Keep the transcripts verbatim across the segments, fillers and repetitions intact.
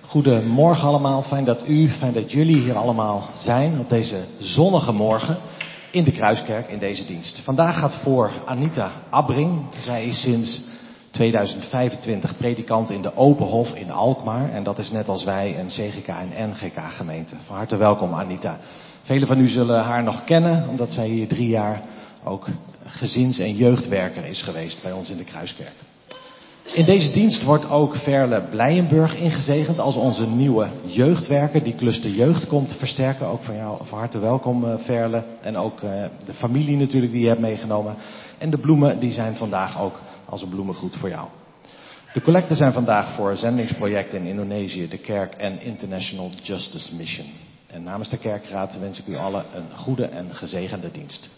Goedemorgen allemaal, fijn dat u, fijn dat jullie hier allemaal zijn op deze zonnige morgen in de Kruiskerk in deze dienst. Vandaag gaat voor Anita Abbring. Zij is sinds tweeduizend vijfentwintig predikant in de Openhof in Alkmaar en dat is net als wij een C G K en N G K gemeente. Van harte welkom Anita. Velen van u zullen haar nog kennen omdat zij hier drie jaar ook gezins- en jeugdwerker is geweest bij ons in de Kruiskerk. In deze dienst wordt ook Verle Blijenburg ingezegend als onze nieuwe jeugdwerker. Die cluster jeugd komt versterken. Ook van jou van harte welkom Verle. En ook uh, de familie natuurlijk die je hebt meegenomen. En de bloemen die zijn vandaag ook als een bloemengroet voor jou. De collecten zijn vandaag voor zendingsprojecten in Indonesië, de kerk en International Justice Mission. En namens de kerkraad wens ik u allen een goede en gezegende dienst.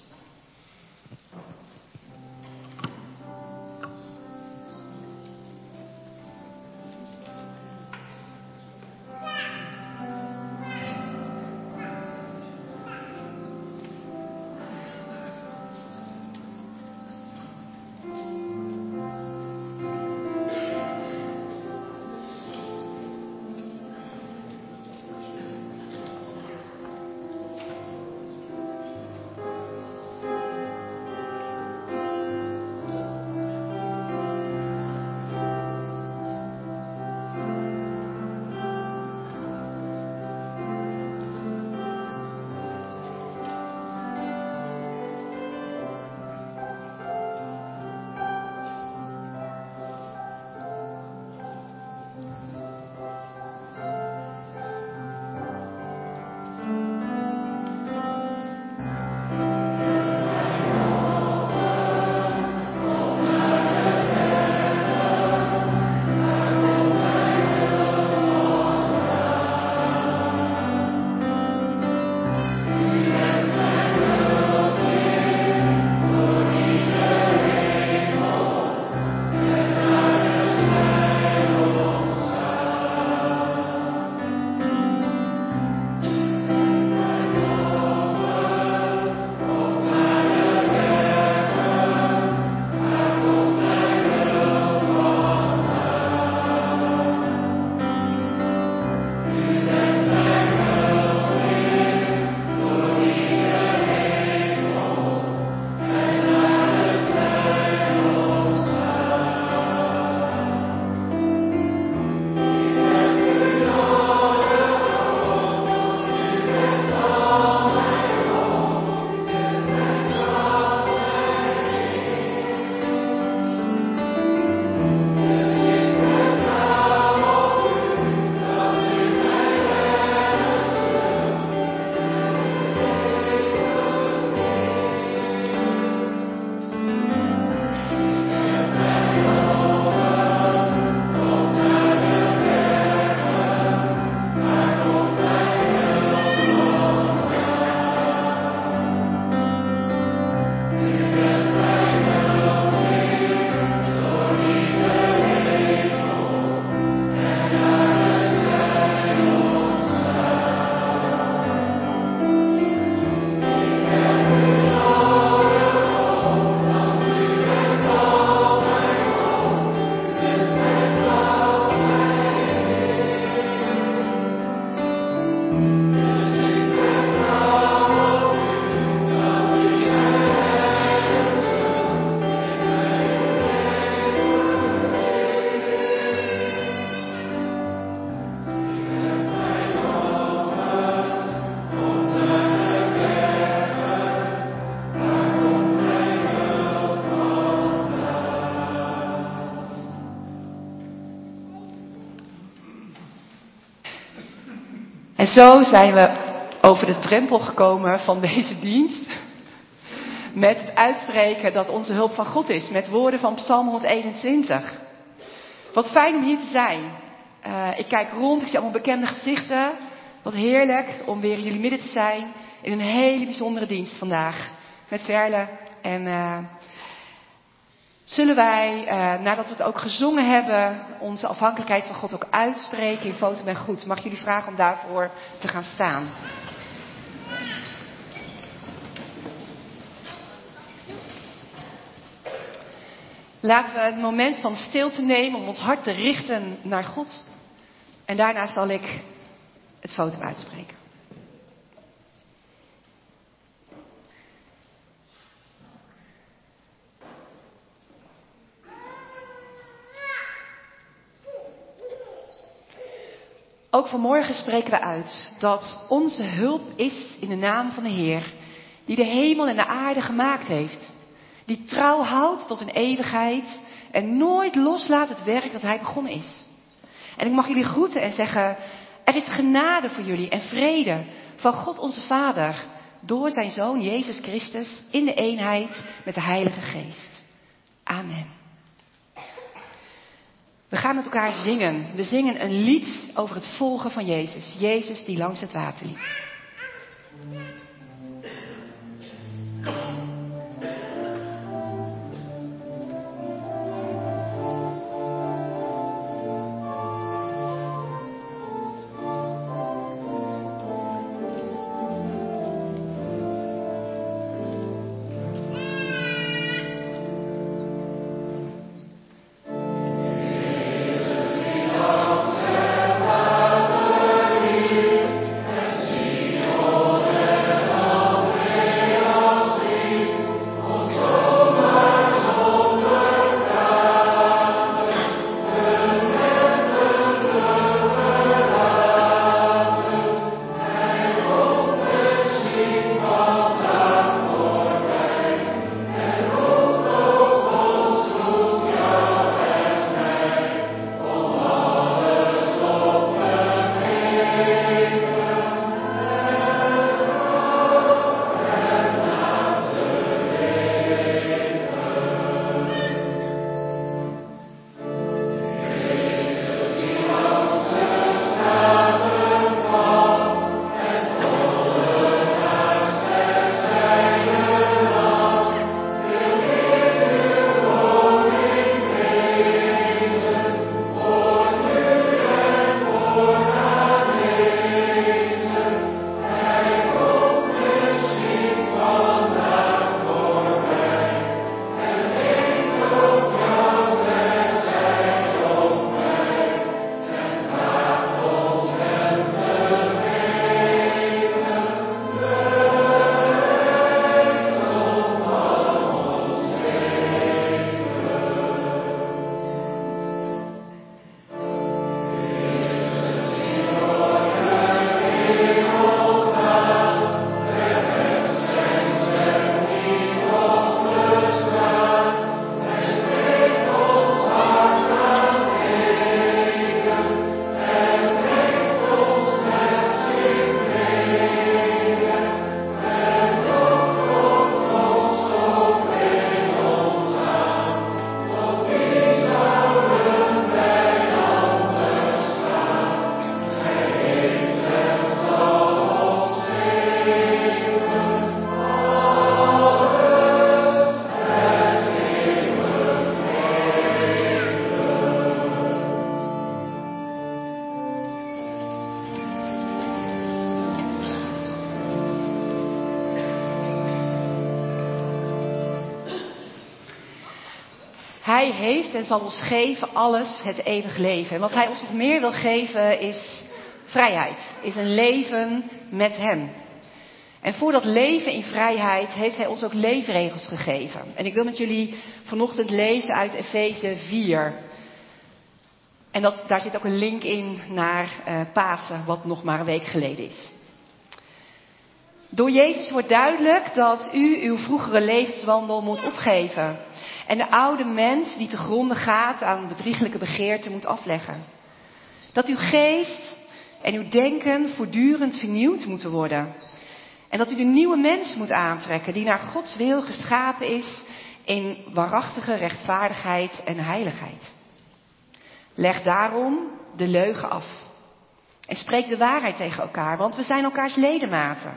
En zo zijn we over de drempel gekomen van deze dienst. Met het uitspreken dat onze hulp van God is. Met woorden van Psalm honderdeenentwintig. Wat fijn om hier te zijn. Uh, ik kijk rond, ik zie allemaal bekende gezichten. Wat heerlijk om weer in jullie midden te zijn. In een hele bijzondere dienst vandaag. Met Verle. En uh, zullen wij, uh, nadat we het ook gezongen hebben, onze afhankelijkheid van God ook uitspreken in Foto Ben Goed. Mag ik jullie vragen om daarvoor te gaan staan. Laten we het moment van stilte nemen om ons hart te richten naar God. En daarna zal ik het fotum uitspreken. Ook vanmorgen spreken we uit dat onze hulp is in de naam van de Heer, die de hemel en de aarde gemaakt heeft, die trouw houdt tot in eeuwigheid en nooit loslaat het werk dat hij begonnen is. En ik mag jullie groeten en zeggen, er is genade voor jullie en vrede van God onze Vader door zijn Zoon Jezus Christus in de eenheid met de Heilige Geest. Amen. We gaan met elkaar zingen. We zingen een lied over het volgen van Jezus. Jezus die langs het water liep. Hij heeft en zal ons geven alles het eeuwig leven. En wat hij ons nog meer wil geven is vrijheid. Is een leven met hem. En voor dat leven in vrijheid heeft hij ons ook leefregels gegeven. En ik wil met jullie vanochtend lezen uit Efeze vier. En dat, daar zit ook een link in naar uh, Pasen, wat nog maar een week geleden is. Door Jezus wordt duidelijk dat u uw vroegere levenswandel moet opgeven. En de oude mens die te gronde gaat aan bedrieglijke begeerten moet afleggen. Dat uw geest en uw denken voortdurend vernieuwd moeten worden. En dat u de nieuwe mens moet aantrekken die naar Gods wil geschapen is in waarachtige rechtvaardigheid en heiligheid. Leg daarom de leugen af. En spreek de waarheid tegen elkaar, want we zijn elkaars ledematen.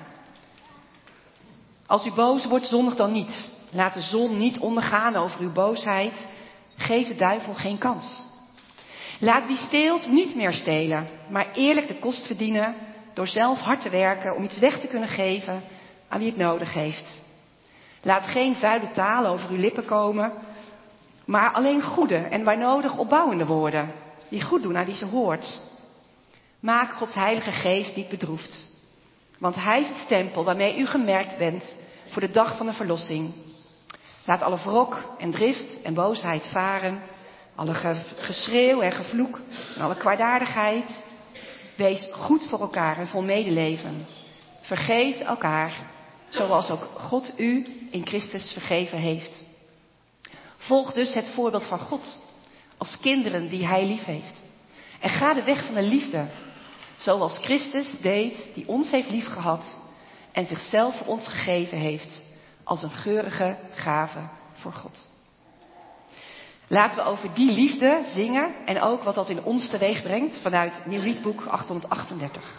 Als u boos wordt, zondig dan niet. Laat de zon niet ondergaan over uw boosheid. Geef de duivel geen kans. Laat wie steelt niet meer stelen, maar eerlijk de kost verdienen door zelf hard te werken om iets weg te kunnen geven aan wie het nodig heeft. Laat geen vuile taal over uw lippen komen, maar alleen goede en waar nodig opbouwende woorden die goed doen aan wie ze hoort. Maak Gods Heilige Geest niet bedroefd. Want Hij is het stempel waarmee u gemerkt bent voor de dag van de verlossing. Laat alle wrok en drift en boosheid varen. Alle ge- geschreeuw en gevloek en alle kwaadaardigheid. Wees goed voor elkaar en vol medeleven. Vergeef elkaar, zoals ook God u in Christus vergeven heeft. Volg dus het voorbeeld van God, als kinderen die Hij lief heeft. En ga de weg van de liefde, zoals Christus deed, die ons heeft liefgehad en zichzelf voor ons gegeven heeft, als een geurige gave voor God. Laten we over die liefde zingen en ook wat dat in ons teweeg brengt vanuit Nieuw Liedboek achthonderdachtendertig.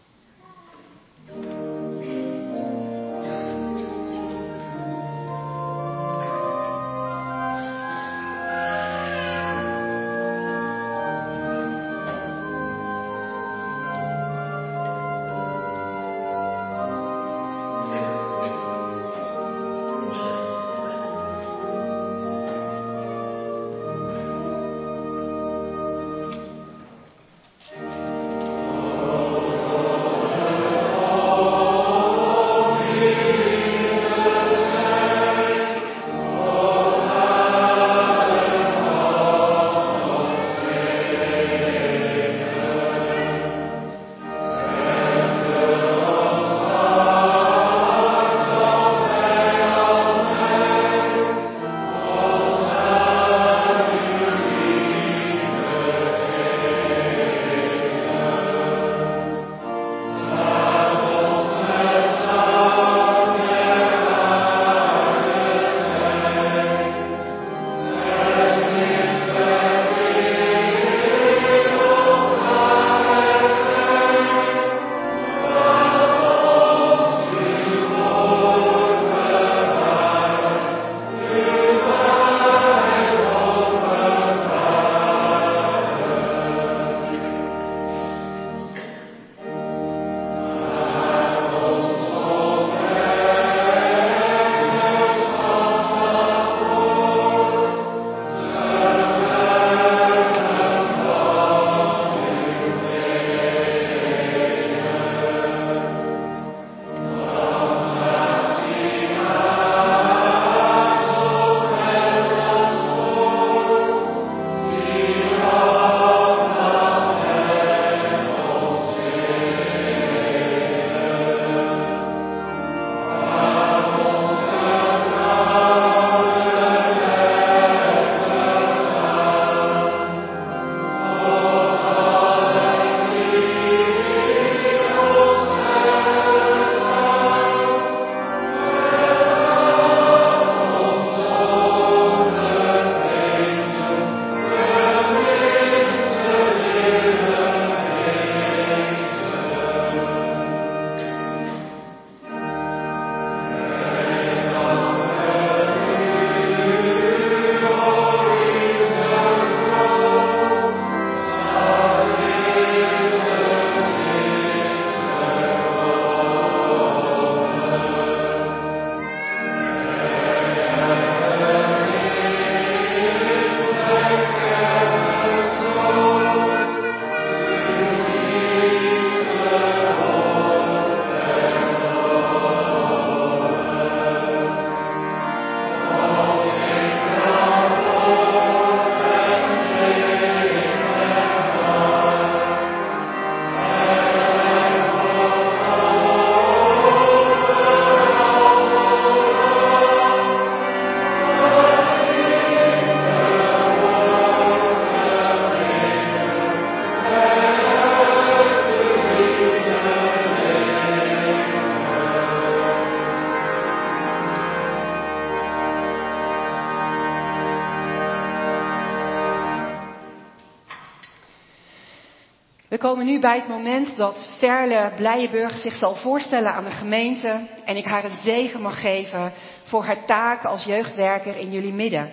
We komen nu bij het moment dat Verle Blijenburg zich zal voorstellen aan de gemeente en ik haar een zegen mag geven voor haar taak als jeugdwerker in jullie midden.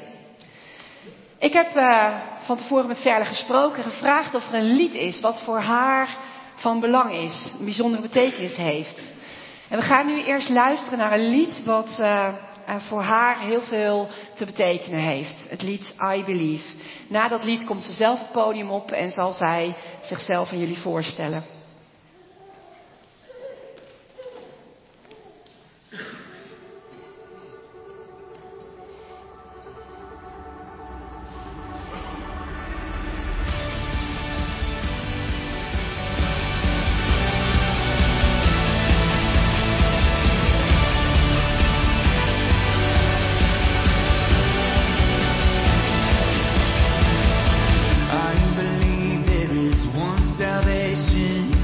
Ik heb uh, van tevoren met Verle gesproken, gevraagd of er een lied is wat voor haar van belang is, een bijzondere betekenis heeft. En we gaan nu eerst luisteren naar een lied wat uh, uh, voor haar heel veel te betekenen heeft. Het lied I Believe. Na dat lied komt ze zelf het podium op en zal zij zichzelf aan jullie voorstellen. I believe there is one salvation.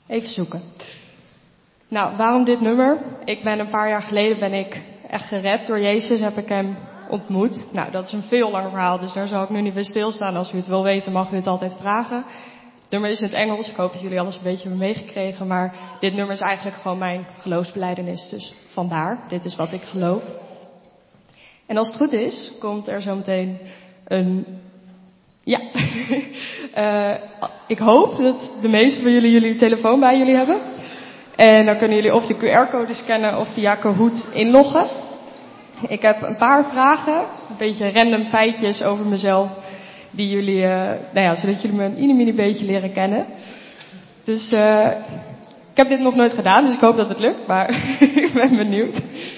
Even zoeken. Nou, waarom dit nummer? Ik ben een paar jaar geleden ben ik echt gered door Jezus, heb ik hem ontmoet. Nou, dat is een veel langer verhaal, dus daar zal ik nu niet bij stilstaan. Als u het wil weten, mag u het altijd vragen. Het nummer is in het Engels, ik hoop dat jullie alles een beetje hebben meegekregen. Maar dit nummer is eigenlijk gewoon mijn geloofsbelijdenis, dus vandaar. Dit is wat ik geloof. En als het goed is, komt er zo meteen een... Ja, uh, ik hoop dat de meesten van jullie jullie telefoon bij jullie hebben. En dan kunnen jullie of de Q R-code scannen of via Kahoot inloggen. Ik heb een paar vragen, een beetje random feitjes over mezelf, die jullie, uh, nou ja, zodat jullie me een mini mini beetje leren kennen. Dus uh, ik heb dit nog nooit gedaan, dus ik hoop dat het lukt, maar ik ben benieuwd.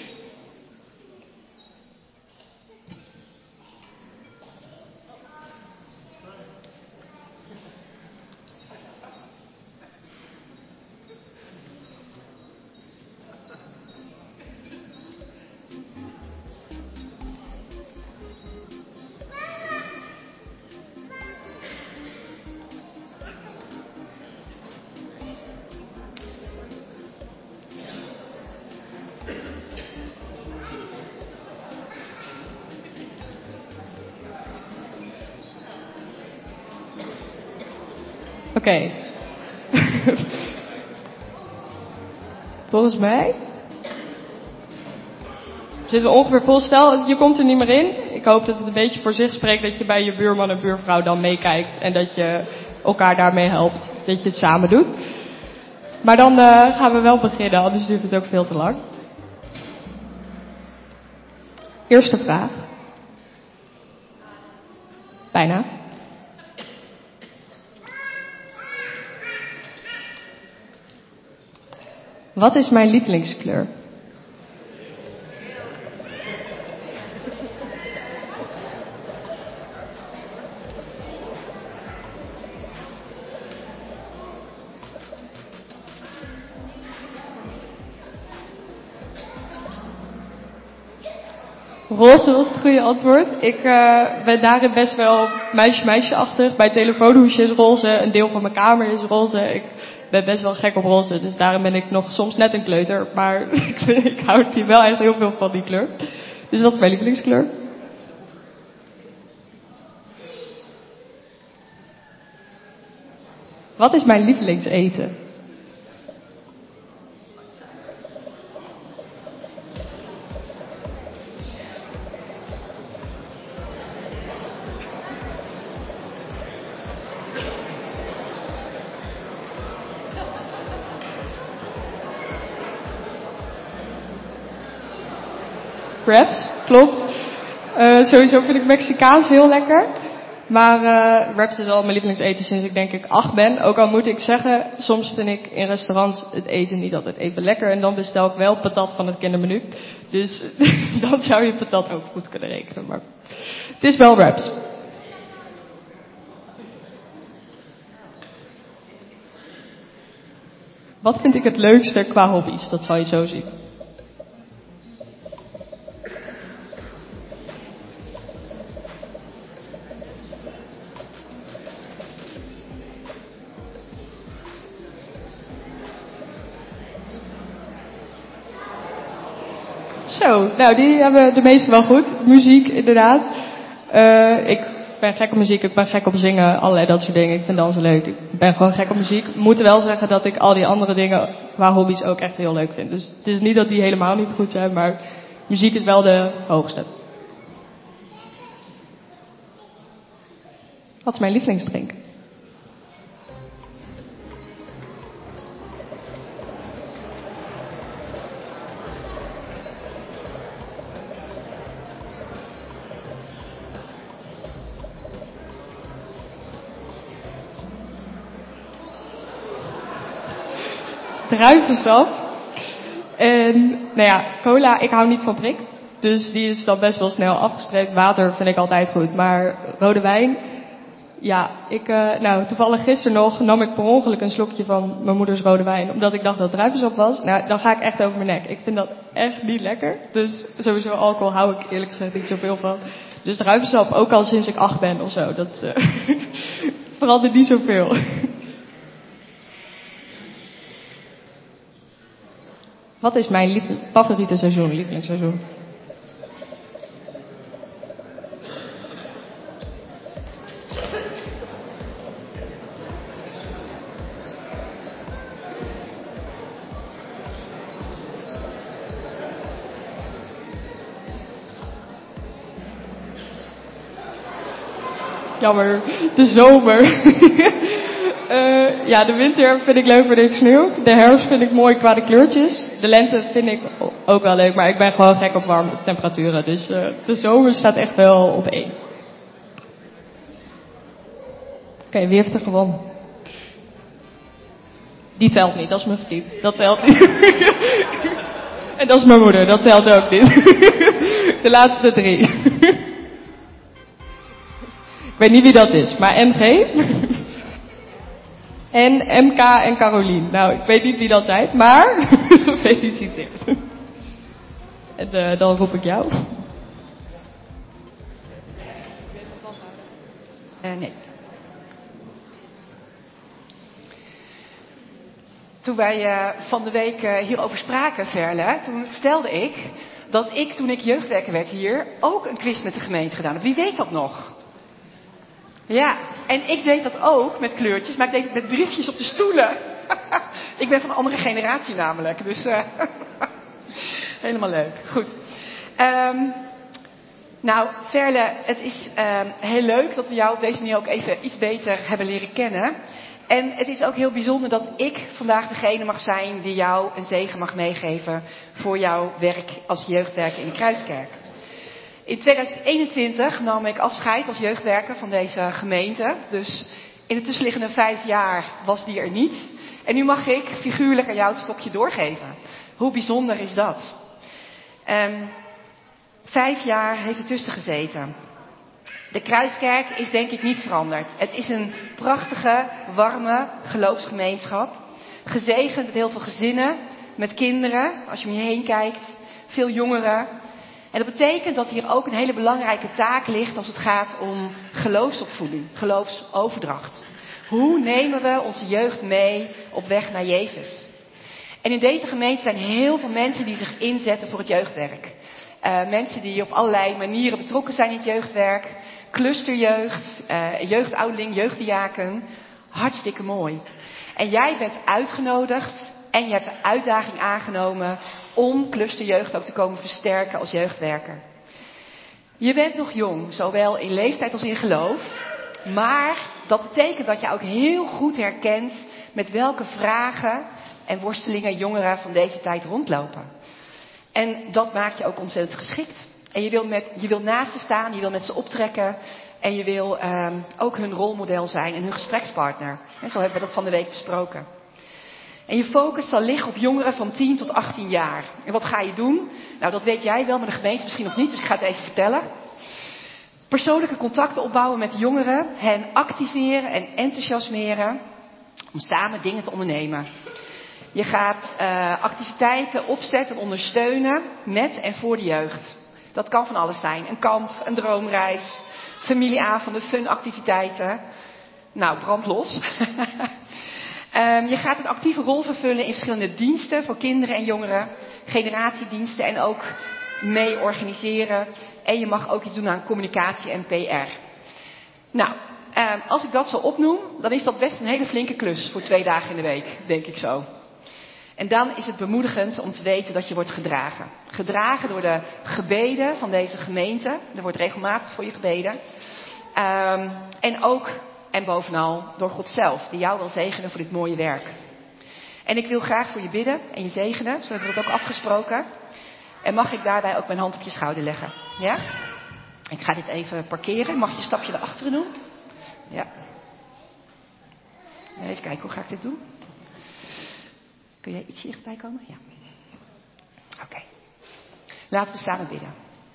Oké. Okay. Volgens mij zitten we ongeveer vol. Stel, je komt er niet meer in. Ik hoop dat het een beetje voor zich spreekt dat je bij je buurman en buurvrouw dan meekijkt. En dat je elkaar daarmee helpt. Dat je het samen doet. Maar dan uh, gaan we wel beginnen, anders duurt het ook veel te lang. Eerste vraag. Bijna. Wat is mijn lievelingskleur? Roze was het goede antwoord. Ik uh, ben daarin best wel meisje-meisje-achtig. Bij telefoonhoesje is roze, een deel van mijn kamer is roze. Ik ben best wel gek op roze, dus daarom ben ik nog soms net een kleuter. Maar ik, vind, ik hou hier wel echt heel veel van die kleur. Dus dat is mijn lievelingskleur. Wat is mijn lievelingseten? Wraps, klopt. Uh, sowieso vind ik Mexicaans heel lekker. Maar uh, wraps is al mijn lievelingseten sinds ik denk ik acht ben. Ook al moet ik zeggen, soms vind ik in restaurants het eten niet altijd even lekker. En dan bestel ik wel patat van het kindermenu. Dus dan zou je patat ook goed kunnen rekenen. Maar het is wel wraps. Wat vind ik het leukste qua hobby's? Dat zal je zo zien. Zo, nou die hebben de meesten wel goed. Muziek, inderdaad. Uh, ik ben gek op muziek, ik ben gek op zingen, allerlei dat soort dingen. Ik vind dansen leuk, ik ben gewoon gek op muziek. Ik moet wel zeggen dat ik al die andere dingen qua hobby's ook echt heel leuk vind. Dus het is niet dat die helemaal niet goed zijn, maar muziek is wel de hoogste. Wat is mijn lievelingsdrink? Druivensap. En, nou ja, cola, ik hou niet van prik. Dus die is dan best wel snel afgestreept. Water vind ik altijd goed. Maar rode wijn, ja, ik, uh, nou, toevallig gisteren nog nam ik per ongeluk een slokje van mijn moeders rode wijn. Omdat ik dacht dat het druivensap was. Nou, dan ga ik echt over mijn nek. Ik vind dat echt niet lekker. Dus sowieso alcohol hou ik eerlijk gezegd niet zoveel van. Dus druivensap, ook al sinds ik acht ben of zo. Dat uh, verandert niet zoveel. Wat is mijn lief- favoriete seizoen, lievelingsseizoen? Jammer, de zomer. uh, ja, de winter vind ik leuk wanneer het sneeuwt. De herfst vind ik mooi qua de kleurtjes. De lente vind ik ook wel leuk, maar ik ben gewoon gek op warme temperaturen. Dus uh, de zomer staat echt wel op één. Oké, okay, wie heeft er gewonnen? Die telt niet, dat is mijn vriend. Dat telt niet. En dat is mijn moeder, dat telt ook niet. De laatste drie. Ik weet niet wie dat is, maar M G. En M K en Carolien. Nou, ik weet niet wie dat zijn, maar gefeliciteerd. En uh, dan roep ik jou. Uh, nee. Toen wij uh, van de week uh, hierover spraken, Verle, toen vertelde ik dat ik, toen ik jeugdwerker werd hier, ook een quiz met de gemeente gedaan heb. Wie weet dat nog? Ja, en ik deed dat ook met kleurtjes, maar ik deed het met briefjes op de stoelen. Ik ben van een andere generatie namelijk, dus uh, helemaal leuk. Goed. Um, nou, Verle, het is um, heel leuk dat we jou op deze manier ook even iets beter hebben leren kennen. En het is ook heel bijzonder dat ik vandaag degene mag zijn die jou een zegen mag meegeven voor jouw werk als jeugdwerker in de Kruiskerk. In tweeduizend eenentwintig nam ik afscheid als jeugdwerker van deze gemeente. Dus in de tussenliggende vijf jaar was die er niet. En nu mag ik figuurlijk aan jou het stokje doorgeven. Hoe bijzonder is dat? Um, vijf jaar heeft ertussen gezeten. De Kruiskerk is denk ik niet veranderd. Het is een prachtige, warme geloofsgemeenschap. Gezegend met heel veel gezinnen, met kinderen, als je om je heen kijkt. Veel jongeren. En dat betekent dat hier ook een hele belangrijke taak ligt als het gaat om geloofsopvoeding, geloofsoverdracht. Hoe nemen we onze jeugd mee op weg naar Jezus? En in deze gemeente zijn heel veel mensen die zich inzetten voor het jeugdwerk. Uh, mensen die op allerlei manieren betrokken zijn in het jeugdwerk. Clusterjeugd, uh, jeugdouderling, jeugddiaken. Hartstikke mooi. En jij bent uitgenodigd en je hebt de uitdaging aangenomen om clusterjeugd ook te komen versterken als jeugdwerker. Je bent nog jong, zowel in leeftijd als in geloof. Maar dat betekent dat je ook heel goed herkent met welke vragen en worstelingen jongeren van deze tijd rondlopen. En dat maakt je ook ontzettend geschikt. En je wil, met, je wil naast ze staan, je wil met ze optrekken. En je wil um, ook hun rolmodel zijn en hun gesprekspartner. En zo hebben we dat van de week besproken. En je focus zal liggen op jongeren van tien tot achttien jaar. En wat ga je doen? Nou, dat weet jij wel, maar de gemeente misschien nog niet, dus ik ga het even vertellen. Persoonlijke contacten opbouwen met jongeren, hen activeren en enthousiasmeren om samen dingen te ondernemen. Je gaat uh, activiteiten opzetten en ondersteunen met en voor de jeugd. Dat kan van alles zijn. Een kamp, een droomreis, familieavonden, funactiviteiten. Nou, brand los. um, je gaat een actieve rol vervullen in verschillende diensten voor kinderen en jongeren. Generatiediensten en ook mee organiseren. En je mag ook iets doen aan communicatie en P R. Nou, um, als ik dat zo opnoem, dan is dat best een hele flinke klus voor twee dagen in de week, denk ik zo. En dan is het bemoedigend om te weten dat je wordt gedragen. Gedragen door de gebeden van deze gemeente. Er wordt regelmatig voor je gebeden. Um, en ook en bovenal door God zelf, die jou wil zegenen voor dit mooie werk. En ik wil graag voor je bidden en je zegenen, zo hebben we dat ook afgesproken. En mag ik daarbij ook mijn hand op je schouder leggen? Ja? Ik ga dit even parkeren. Mag je een stapje naar achteren doen? Ja. Even kijken, hoe ga ik dit doen? Kun jij iets dichterbij komen? Ja. Oké. Okay. Laten we samen bidden.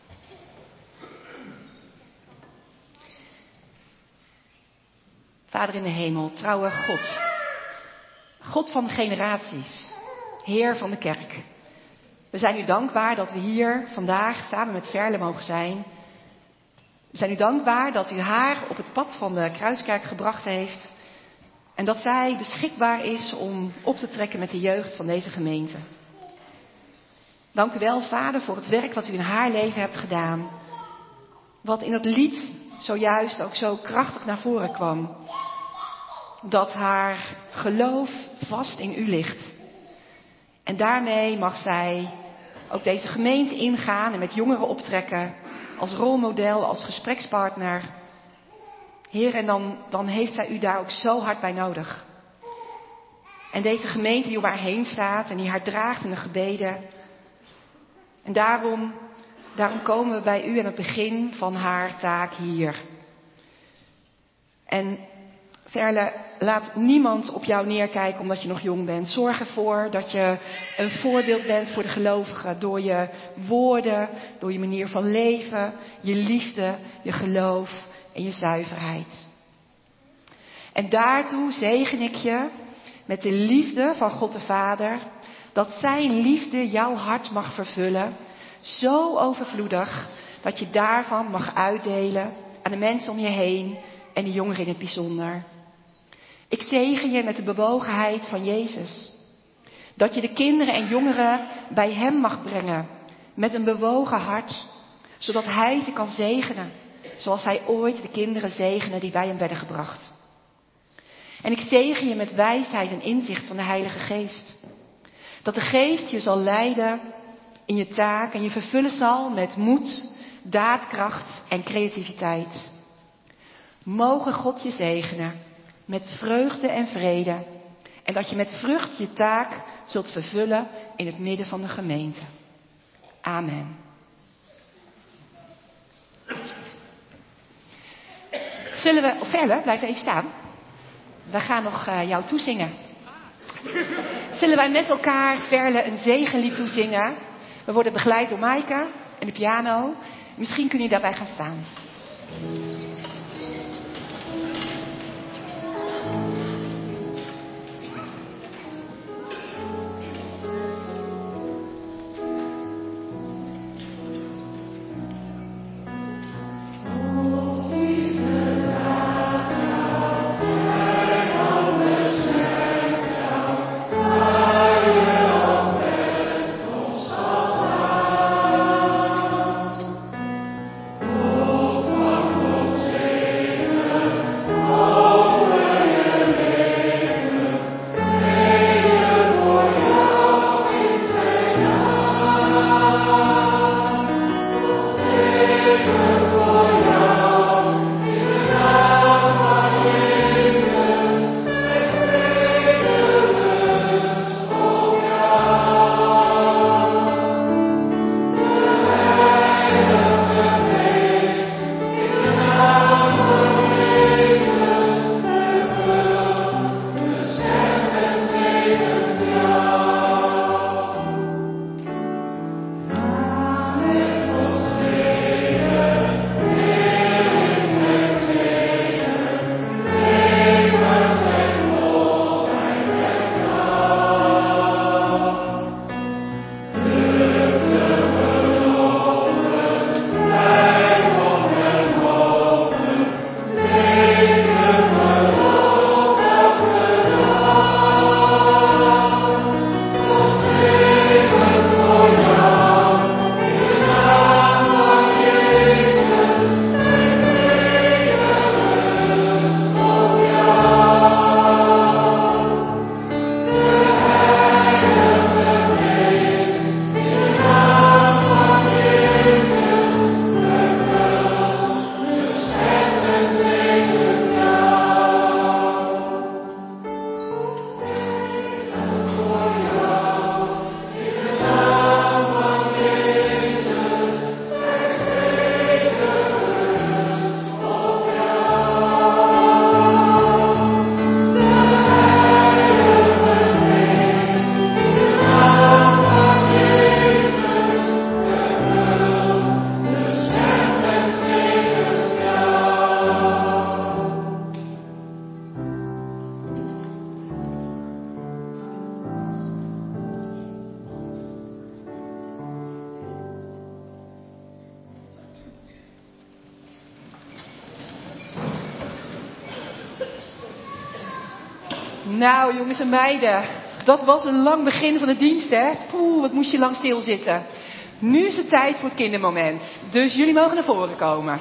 Vader in de hemel, trouwe God. God van de generaties. Heer van de kerk. We zijn u dankbaar dat we hier vandaag samen met Verle mogen zijn. We zijn u dankbaar dat u haar op het pad van de Kruiskerk gebracht heeft. En dat zij beschikbaar is om op te trekken met de jeugd van deze gemeente. Dank u wel, Vader, voor het werk wat u in haar leven hebt gedaan. Wat in het lied zojuist ook zo krachtig naar voren kwam. Dat haar geloof vast in u ligt. En daarmee mag zij ook deze gemeente ingaan en met jongeren optrekken. Als rolmodel, als gesprekspartner. Heer, en dan, dan heeft zij u daar ook zo hard bij nodig. En deze gemeente die om haar heen staat en die haar draagt in de gebeden. En daarom, daarom komen we bij u aan het begin van haar taak hier. En Verle, laat niemand op jou neerkijken omdat je nog jong bent. Zorg ervoor dat je een voorbeeld bent voor de gelovigen. Door je woorden, door je manier van leven, je liefde, je geloof en je zuiverheid. En daartoe zegen ik je met de liefde van God de Vader. Dat zijn liefde jouw hart mag vervullen. Zo overvloedig dat je daarvan mag uitdelen aan de mensen om je heen en de jongeren in het bijzonder. Ik zegen je met de bewogenheid van Jezus. Dat je de kinderen en jongeren bij hem mag brengen. Met een bewogen hart. Zodat hij ze kan zegenen. Zoals hij ooit de kinderen zegende die bij hem werden gebracht. En ik zegen je met wijsheid en inzicht van de Heilige Geest. Dat de Geest je zal leiden in je taak en je vervullen zal met moed, daadkracht en creativiteit. Mogen God je zegenen met vreugde en vrede. En dat je met vrucht je taak zult vervullen in het midden van de gemeente. Amen. Zullen we, of verder, blijf even staan. We gaan nog uh, jou toezingen. Zullen wij met elkaar Verle een zegenlied toezingen? We worden begeleid door Maaike en de piano. Misschien kun je daarbij gaan staan. Nou, jongens en meiden, Dat was een lang begin van de dienst, hè? Poeh, wat moest je lang stilzitten. Nu is het tijd voor het kindermoment. Dus jullie mogen naar voren komen.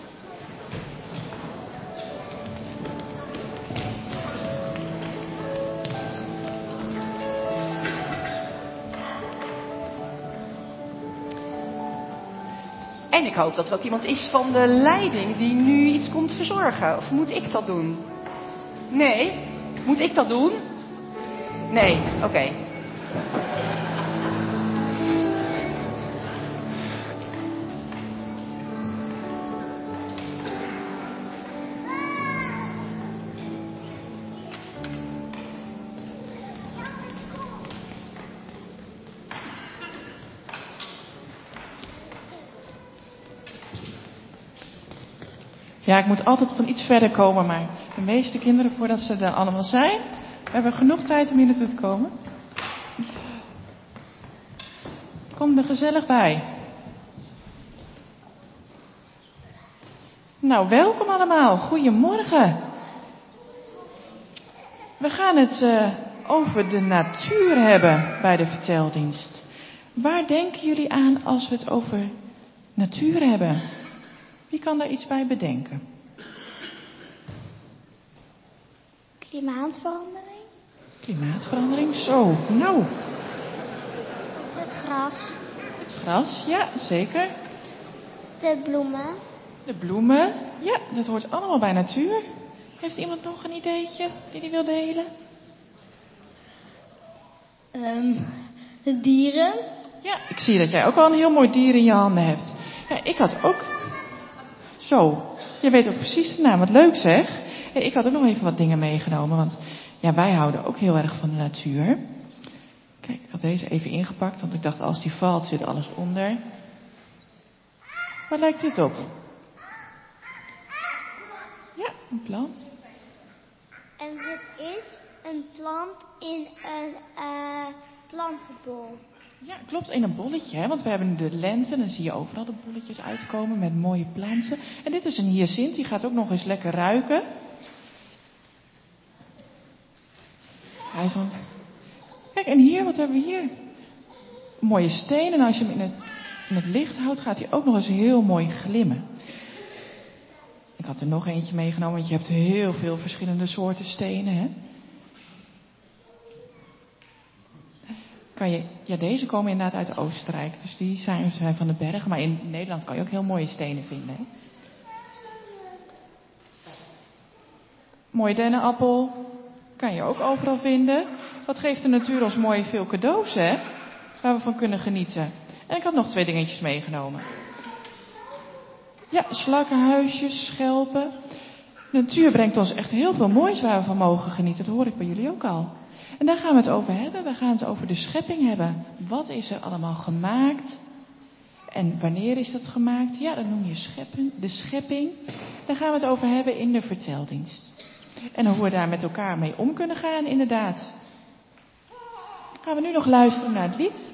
En ik hoop dat er ook iemand is van de leiding die nu iets komt verzorgen. Of moet ik dat doen? Nee? Moet ik dat doen? Nee, oké. Okay. Ja, ik moet altijd van iets verder komen, maar de meeste kinderen, voordat ze er allemaal zijn, we hebben genoeg tijd om hier naartoe te komen. Kom er gezellig bij. Nou, welkom allemaal. Goedemorgen. We gaan het uh, over de natuur hebben bij de verteldienst. Waar denken jullie aan als we het over natuur hebben? Wie kan daar iets bij bedenken? Klimaatverandering. Klimaatverandering, zo. Nou. Het gras. Het gras, ja, zeker. De bloemen. De bloemen, ja, dat hoort allemaal bij natuur. Heeft iemand nog een ideetje die hij wil delen? Um, de dieren. Ja, ik zie dat jij ook al een heel mooi dier in je handen hebt. Ja, ik had ook... Zo, je weet ook precies de naam. Wat leuk zeg. Hey, ik had ook nog even wat dingen meegenomen, want ja, wij houden ook heel erg van de natuur. Kijk, ik had deze even ingepakt, want ik dacht als die valt zit alles onder. Waar lijkt dit op? Ja, een plant. En dit is een plant in een uh, plantenbol. Ja, klopt, in een bolletje, hè? Want we hebben nu de lente, dan zie je overal de bolletjes uitkomen met mooie planten. En dit is een hyacint, die gaat ook nog eens lekker ruiken. Hij is een... Kijk, en hier, wat hebben we hier? Mooie stenen, en als je hem in het, in het licht houdt, gaat hij ook nog eens heel mooi glimmen. Ik had er nog eentje meegenomen, want je hebt heel veel verschillende soorten stenen, hè? Kan je, ja, deze komen inderdaad uit Oostenrijk, dus die zijn, zijn van de bergen. Maar in Nederland kan je ook heel mooie stenen vinden, hè? Mooie dennenappel kan je ook overal vinden. Wat geeft de natuur ons mooi veel cadeaus, hè? Waar we van kunnen genieten. En ik had nog twee dingetjes meegenomen. Ja, slakkenhuisjes, schelpen. De natuur brengt ons echt heel veel moois waar we van mogen genieten. Dat hoor ik bij jullie ook al. En daar gaan we het over hebben. We gaan het over de schepping hebben. Wat is er allemaal gemaakt? En wanneer is dat gemaakt? Ja, dat noem je scheppen, de schepping. Daar gaan we het over hebben in de verteldienst. En hoe we daar met elkaar mee om kunnen gaan, inderdaad. Gaan we nu nog luisteren naar het lied.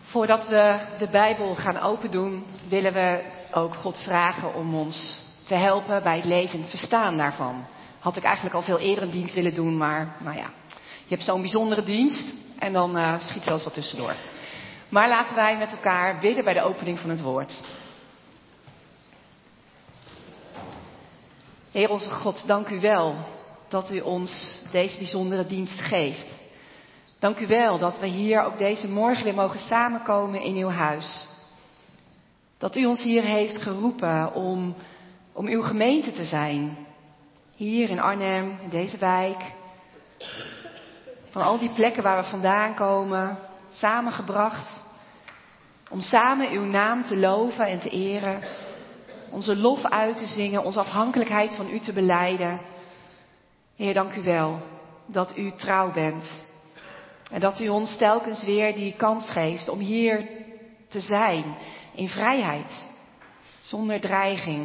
Voordat we de Bijbel gaan opendoen, willen we ook God vragen om ons te helpen bij het lezen en het verstaan daarvan. Had ik eigenlijk al veel eerder een dienst willen doen, maar nou ja, je hebt zo'n bijzondere dienst en dan uh, schiet er wel eens wat tussendoor. Maar laten wij met elkaar bidden bij de opening van het woord. Heer onze God, dank u wel dat u ons deze bijzondere dienst geeft. Dank u wel dat we hier ook deze morgen weer mogen samenkomen in uw huis. Dat u ons hier heeft geroepen om, om uw gemeente te zijn. Hier in Arnhem, in deze wijk. Van al die plekken waar we vandaan komen, samengebracht. Om samen uw naam te loven en te eren. Onze lof uit te zingen, onze afhankelijkheid van u te belijden. Heer, dank u wel dat u trouw bent. En dat u ons telkens weer die kans geeft om hier te zijn. In vrijheid. Zonder dreiging.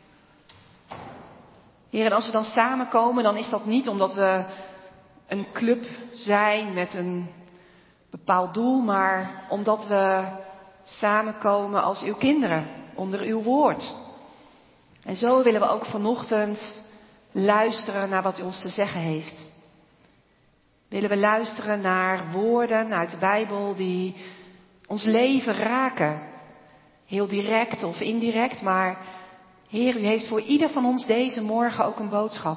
Heer, en als we dan samenkomen, dan is dat niet omdat we een club zijn met een bepaald doel. Maar omdat we samenkomen als uw kinderen. Onder uw woord. En zo willen we ook vanochtend luisteren naar wat u ons te zeggen heeft. Willen we luisteren naar woorden uit de Bijbel die ons leven raken. Heel direct of indirect, maar Heer, u heeft voor ieder van ons deze morgen ook een boodschap.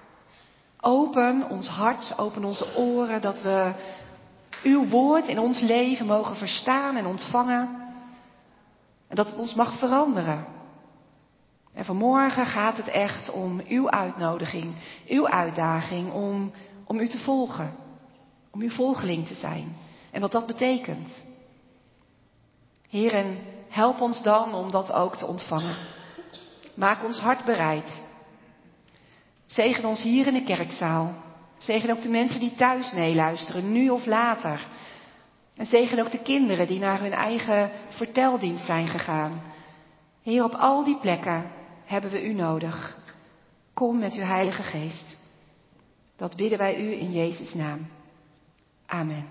Open ons hart, open onze oren, dat we uw woord in ons leven mogen verstaan en ontvangen. En dat het ons mag veranderen. En vanmorgen gaat het echt om uw uitnodiging, uw uitdaging om, om u te volgen. Om uw volgeling te zijn. En wat dat betekent. Heer, en help ons dan om dat ook te ontvangen. Maak ons hart bereid. Zegen ons hier in de kerkzaal. Zegen ook de mensen die thuis meeluisteren, nu of later. En zegen ook de kinderen die naar hun eigen verteldienst zijn gegaan. Heer, op al die plekken hebben we u nodig. Kom met uw Heilige Geest. Dat bidden wij u in Jezus' naam. Amen.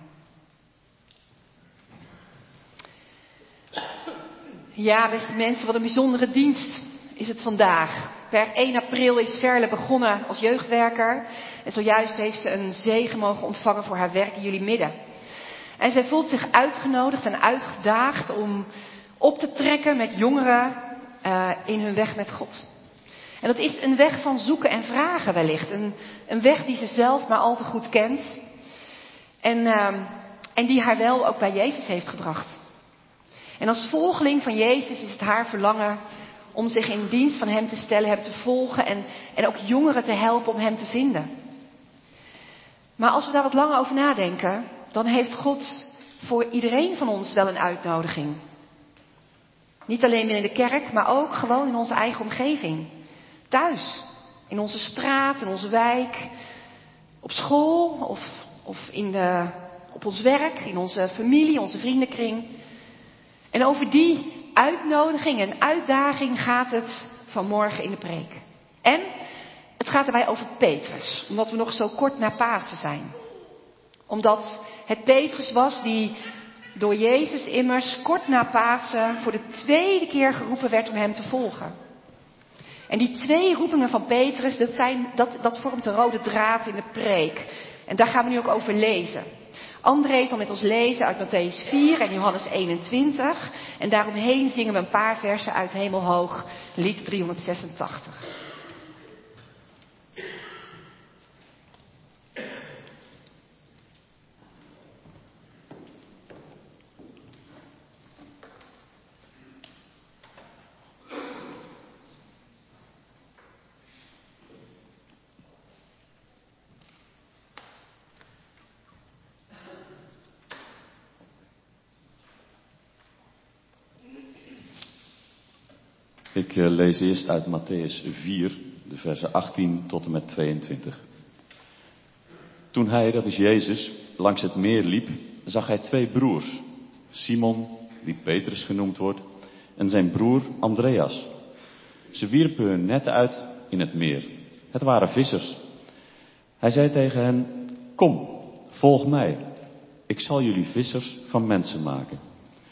Ja, beste mensen, wat een bijzondere dienst is het vandaag. Per één april is Verle begonnen als jeugdwerker. En zojuist heeft ze een zegen mogen ontvangen voor haar werk in jullie midden. En zij voelt zich uitgenodigd en uitgedaagd om op te trekken met jongeren uh, in hun weg met God. En dat is een weg van zoeken en vragen wellicht. Een, een weg die ze zelf maar al te goed kent. En, uh, en die haar wel ook bij Jezus heeft gebracht. En als volgeling van Jezus is het haar verlangen om zich in dienst van hem te stellen, hem te volgen en, en ook jongeren te helpen om hem te vinden. Maar als we daar wat langer over nadenken, dan heeft God voor iedereen van ons wel een uitnodiging. Niet alleen binnen de kerk, maar ook gewoon in onze eigen omgeving. Thuis, in onze straat, in onze wijk, op school of, of in de, op ons werk, in onze familie, onze vriendenkring. En over die uitnodiging en uitdaging gaat het vanmorgen in de preek. En het gaat erbij over Petrus, omdat we nog zo kort na Pasen zijn. Omdat het Petrus was die door Jezus immers kort na Pasen voor de tweede keer geroepen werd om hem te volgen. En die twee roepingen van Petrus, dat, zijn, dat, dat vormt de rode draad in de preek. En daar gaan we nu ook over lezen. André zal met ons lezen uit Mattheüs vier en Johannes eenentwintig. En daaromheen zingen we een paar versen uit Hemelhoog, lied driehonderdzesentachtig. Ik uh, lees eerst uit Mattheüs vier, de versen achttien tot en met tweeëntwintig. Toen hij, dat is Jezus, langs het meer liep, zag hij twee broers. Simon, die Petrus genoemd wordt, en zijn broer Andreas. Ze wierpen hun netten uit in het meer. Het waren vissers. Hij zei tegen hen, kom, volg mij. Ik zal jullie vissers van mensen maken.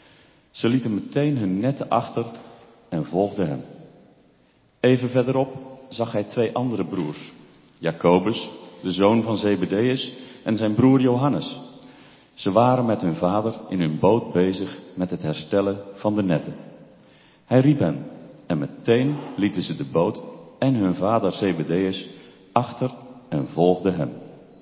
Ze lieten meteen hun netten achter en volgden hem. Even verderop zag hij twee andere broers. Jacobus, de zoon van Zebedeus, en zijn broer Johannes. Ze waren met hun vader in hun boot bezig met het herstellen van de netten. Hij riep hen en meteen lieten ze de boot en hun vader Zebedeus achter en volgden hem.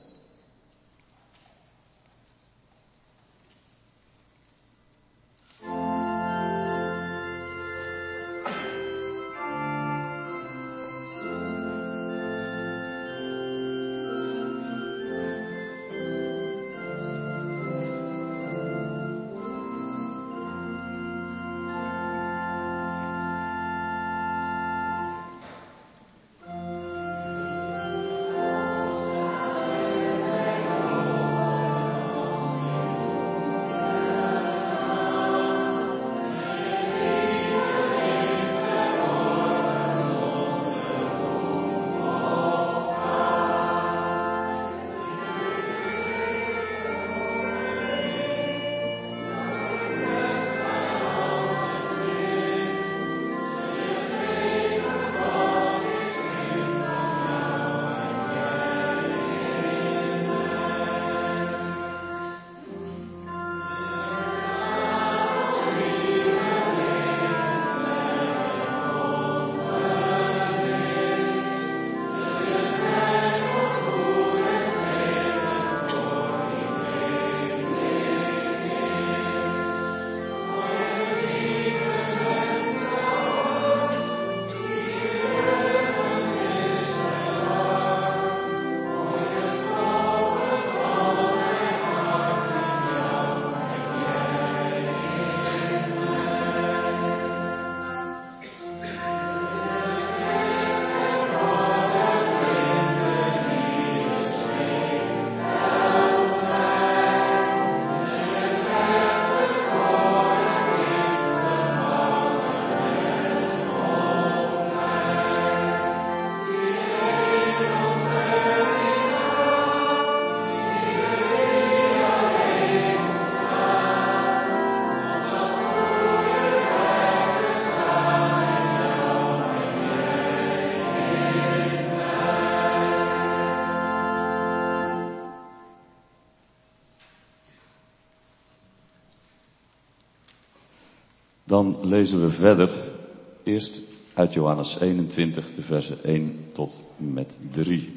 Dan lezen we verder, eerst uit Johannes eenentwintig, de versen één tot met drie.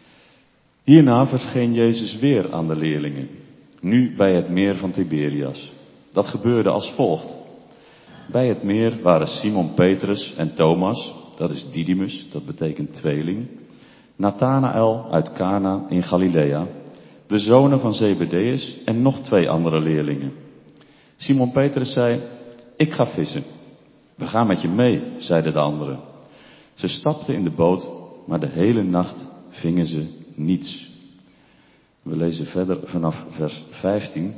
Hierna verscheen Jezus weer aan de leerlingen, nu bij het meer van Tiberias. Dat gebeurde als volgt. Bij het meer waren Simon Petrus en Thomas, dat is Didymus, dat betekent tweeling, Nathanael uit Cana in Galilea, de zonen van Zebedeus en nog twee andere leerlingen. Simon Petrus zei, ik ga vissen. We gaan met je mee, zeiden de anderen. Ze stapten in de boot, maar de hele nacht vingen ze niets. We lezen verder vanaf vers vijftien.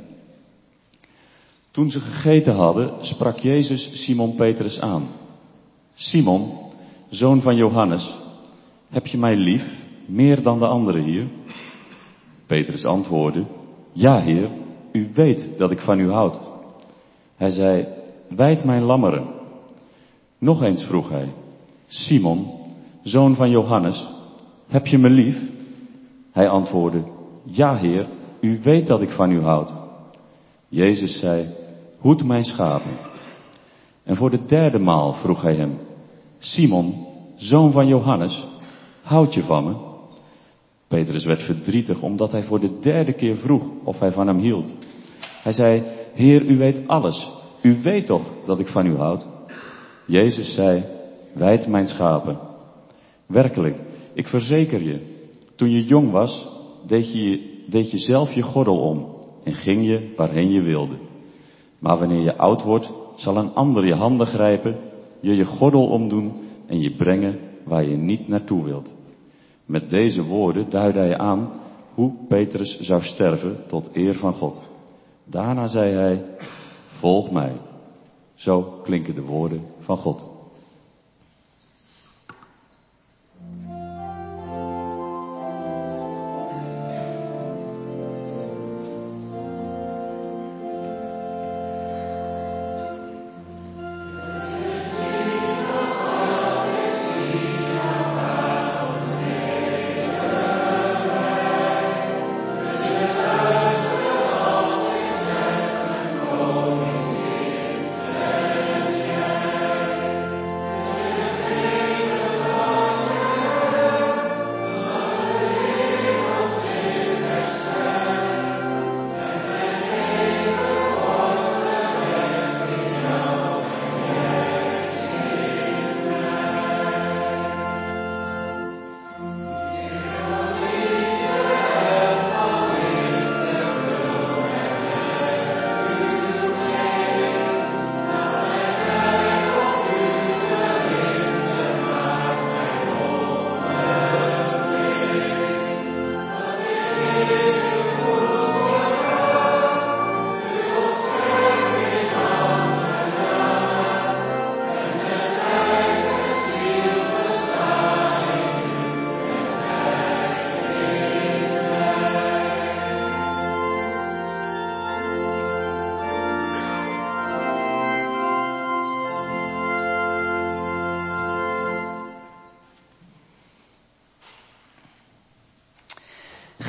Toen ze gegeten hadden, sprak Jezus Simon Petrus aan. Simon, zoon van Johannes, heb je mij lief, meer dan de anderen hier? Petrus antwoordde, ja Heer, u weet dat ik van u houd. Hij zei, wijd mijn lammeren. Nog eens vroeg hij, Simon, zoon van Johannes, heb je me lief? Hij antwoordde, ja Heer, u weet dat ik van u houd. Jezus zei, hoed mijn schapen. En voor de derde maal vroeg hij hem, Simon, zoon van Johannes, houd je van me? Petrus werd verdrietig omdat hij voor de derde keer vroeg of hij van hem hield. Hij zei, Heer, u weet alles. U weet toch dat ik van u houd? Jezus zei, wijd mijn schapen. Werkelijk, ik verzeker je, toen je jong was, deed je, deed je zelf je gordel om en ging je waarheen je wilde. Maar wanneer je oud wordt, zal een ander je handen grijpen, je je gordel omdoen en je brengen waar je niet naartoe wilt. Met deze woorden duidde hij aan hoe Petrus zou sterven tot eer van God. Daarna zei hij, volg mij. Zo klinken de woorden van God.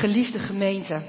Geliefde gemeente.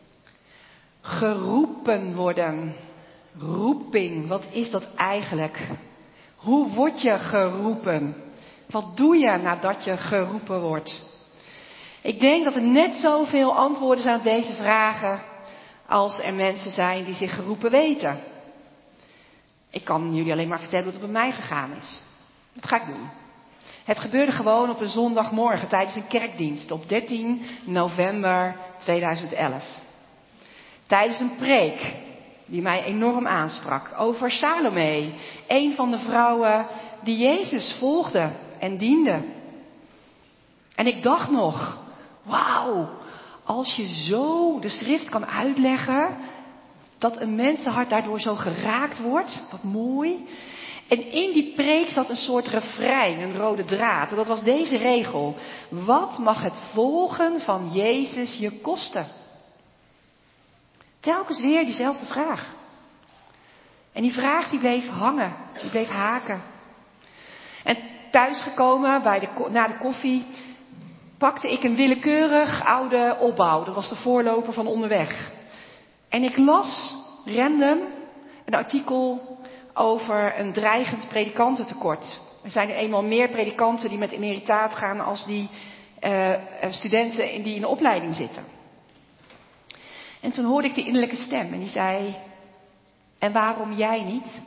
Geroepen worden. Roeping, wat is dat eigenlijk? Hoe word je geroepen? Wat doe je nadat je geroepen wordt? Ik denk dat er net zoveel antwoorden zijn op deze vragen als er mensen zijn die zich geroepen weten. Ik kan jullie alleen maar vertellen hoe het bij mij gegaan is. Dat ga ik doen. Het gebeurde gewoon op een zondagmorgen tijdens een kerkdienst op dertien november tweeduizend elf. Tijdens een preek die mij enorm aansprak over Salome, een van de vrouwen die Jezus volgde en diende. En ik dacht nog, wauw, als je zo de schrift kan uitleggen, dat een mensenhart daardoor zo geraakt wordt, wat mooi. En in die preek zat een soort refrein, een rode draad. En dat was deze regel. Wat mag het volgen van Jezus je kosten? Telkens weer diezelfde vraag. En die vraag die bleef hangen, die bleef haken. En thuisgekomen bij de, na de koffie pakte ik een willekeurig oude opbouw. Dat was de voorloper van Onderweg. En ik las random een artikel over een dreigend predikantentekort. Er zijn er eenmaal meer predikanten die met emeritaat gaan als die uh, studenten die in de opleiding zitten. En toen hoorde ik die innerlijke stem en die zei, en waarom jij niet?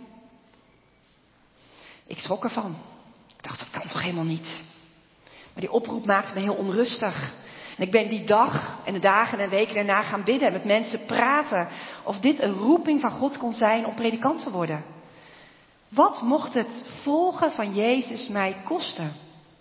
Ik schrok ervan. Ik dacht, dat kan toch helemaal niet? Maar die oproep maakte me heel onrustig. En ik ben die dag en de dagen en weken daarna gaan bidden, met mensen praten of dit een roeping van God kon zijn om predikant te worden. Wat mocht het volgen van Jezus mij kosten?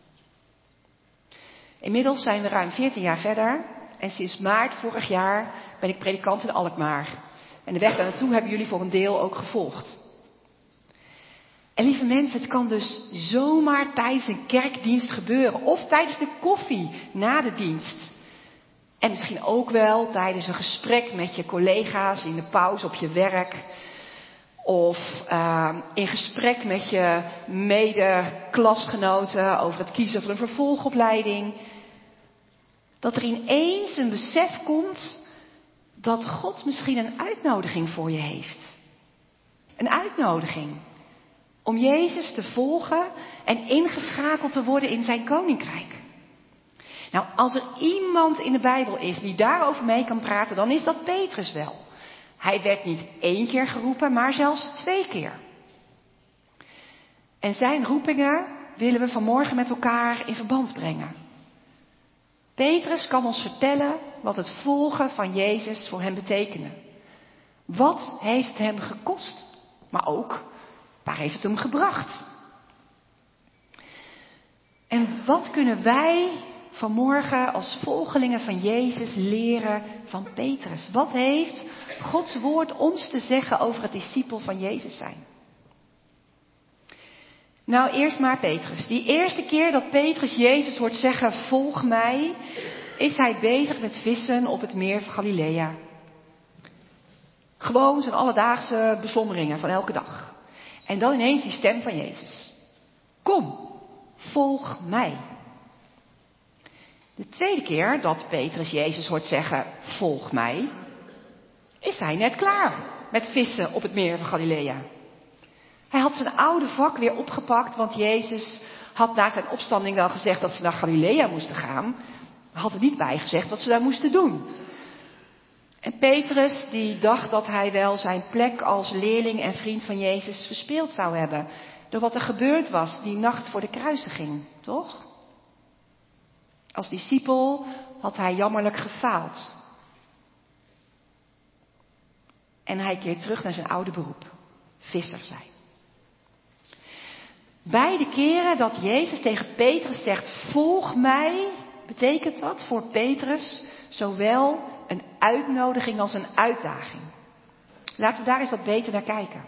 Inmiddels zijn we ruim veertien jaar verder en sinds maart vorig jaar ben ik predikant in Alkmaar. En de weg daar naartoe hebben jullie voor een deel ook gevolgd. En lieve mensen, het kan dus zomaar tijdens een kerkdienst gebeuren. Of tijdens de koffie na de dienst. En misschien ook wel tijdens een gesprek met je collega's in de pauze op je werk. Of uh, in gesprek met je mede-klasgenoten over het kiezen van een vervolgopleiding. Dat er ineens een besef komt dat God misschien een uitnodiging voor je heeft. Een uitnodiging om Jezus te volgen en ingeschakeld te worden in zijn koninkrijk. Nou, als er iemand in de Bijbel is die daarover mee kan praten, dan is dat Petrus wel. Hij werd niet één keer geroepen, maar zelfs twee keer. En zijn roepingen willen we vanmorgen met elkaar in verband brengen. Petrus kan ons vertellen wat het volgen van Jezus voor hem betekende. Wat heeft het hem gekost? Maar ook, waar heeft het hem gebracht? En wat kunnen wij vanmorgen als volgelingen van Jezus leren van Petrus? Wat heeft Gods woord ons te zeggen over het discipel van Jezus zijn? Nou, eerst maar Petrus. Die eerste keer dat Petrus Jezus hoort zeggen, volg mij, is hij bezig met vissen op het meer van Galilea. Gewoon zijn alledaagse beslommeringen van elke dag. En dan ineens die stem van Jezus. Kom, volg mij. De tweede keer dat Petrus Jezus hoort zeggen, volg mij, is hij net klaar met vissen op het meer van Galilea. Hij had zijn oude vak weer opgepakt, want Jezus had na zijn opstanding wel gezegd dat ze naar Galilea moesten gaan. Maar had er niet bij gezegd wat ze daar moesten doen. En Petrus die dacht dat hij wel zijn plek als leerling en vriend van Jezus verspeeld zou hebben. Door wat er gebeurd was die nacht voor de kruisiging, toch? Als discipel had hij jammerlijk gefaald. En hij keert terug naar zijn oude beroep, visser zijn. Beide keren dat Jezus tegen Petrus zegt, volg mij, betekent dat voor Petrus zowel een uitnodiging als een uitdaging. Laten we daar eens wat beter naar kijken.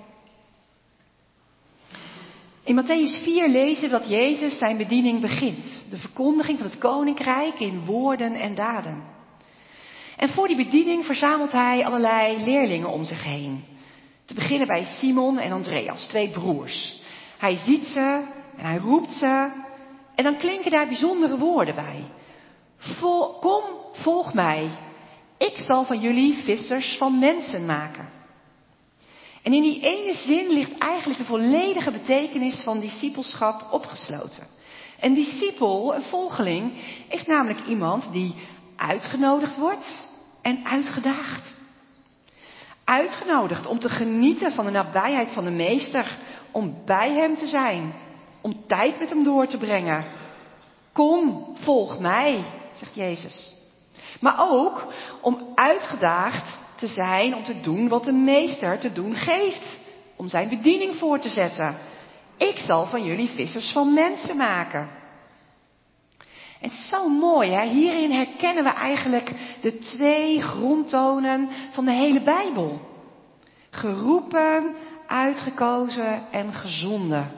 In Matthäus vier lezen we dat Jezus zijn bediening begint. De verkondiging van het koninkrijk in woorden en daden. En voor die bediening verzamelt hij allerlei leerlingen om zich heen. Te beginnen bij Simon en Andreas, twee broers. Hij ziet ze en hij roept ze en dan klinken daar bijzondere woorden bij. Vol, kom, volg mij. Ik zal van jullie vissers van mensen maken. En in die ene zin ligt eigenlijk de volledige betekenis van discipelschap opgesloten. Een discipel, een volgeling, is namelijk iemand die uitgenodigd wordt en uitgedaagd. Uitgenodigd om te genieten van de nabijheid van de meester, om bij hem te zijn, om tijd met hem door te brengen. Kom, volg mij, zegt Jezus. Maar ook om uitgedaagd te zijn om te doen wat de meester te doen geeft. Om zijn bediening voor te zetten. Ik zal van jullie vissers van mensen maken. En het is zo mooi, hè? Hierin herkennen we eigenlijk de twee grondtonen van de hele Bijbel. Geroepen, uitgekozen en gezonden.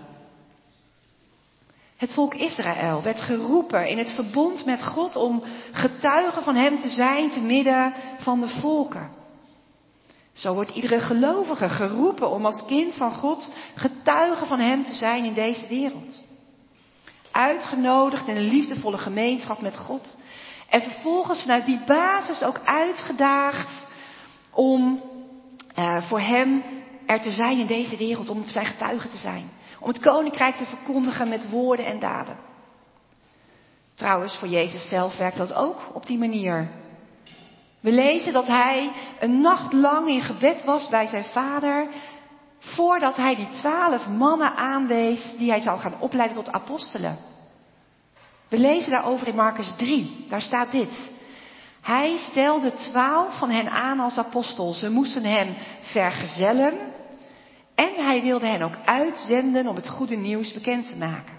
Het volk Israël werd geroepen in het verbond met God om getuige van hem te zijn te midden van de volken. Zo wordt iedere gelovige geroepen om als kind van God getuige van hem te zijn in deze wereld. Uitgenodigd in een liefdevolle gemeenschap met God. En vervolgens vanuit die basis ook uitgedaagd om uh, voor hem er te zijn in deze wereld. Om zijn getuige te zijn. Om het koninkrijk te verkondigen met woorden en daden. Trouwens, voor Jezus zelf werkt dat ook op die manier. We lezen dat hij een nacht lang in gebed was bij zijn vader, voordat hij die twaalf mannen aanwees die hij zou gaan opleiden tot apostelen. We lezen daarover in Marcus drie. Daar staat dit. Hij stelde twaalf van hen aan als apostels. Ze moesten hem vergezellen en hij wilde hen ook uitzenden om het goede nieuws bekend te maken.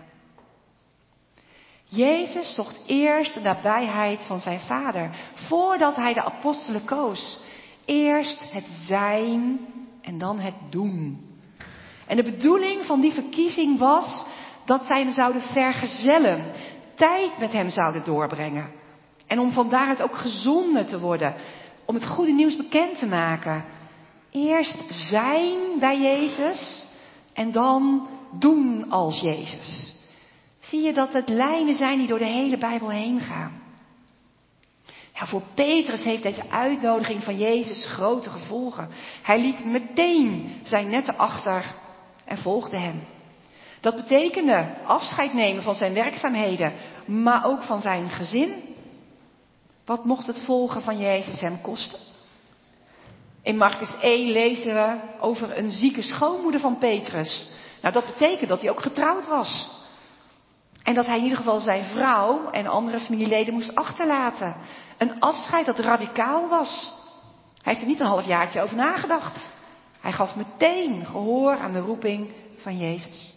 Jezus zocht eerst de nabijheid van zijn vader, voordat hij de apostelen koos. Eerst het zijn en dan het doen. En de bedoeling van die verkiezing was dat zij hem zouden vergezellen, tijd met hem zouden doorbrengen. En om van daaruit ook gezonden te worden, om het goede nieuws bekend te maken. Eerst zijn bij Jezus en dan doen als Jezus. Zie je dat het lijnen zijn die door de hele Bijbel heen gaan. Ja, voor Petrus heeft deze uitnodiging van Jezus grote gevolgen. Hij liet meteen zijn netten achter en volgde hem. Dat betekende afscheid nemen van zijn werkzaamheden, maar ook van zijn gezin. Wat mocht het volgen van Jezus hem kosten? In Marcus één lezen we over een zieke schoonmoeder van Petrus. Nou, dat betekent dat hij ook getrouwd was. En dat hij in ieder geval zijn vrouw en andere familieleden moest achterlaten. Een afscheid dat radicaal was. Hij heeft er niet een halfjaartje over nagedacht. Hij gaf meteen gehoor aan de roeping van Jezus.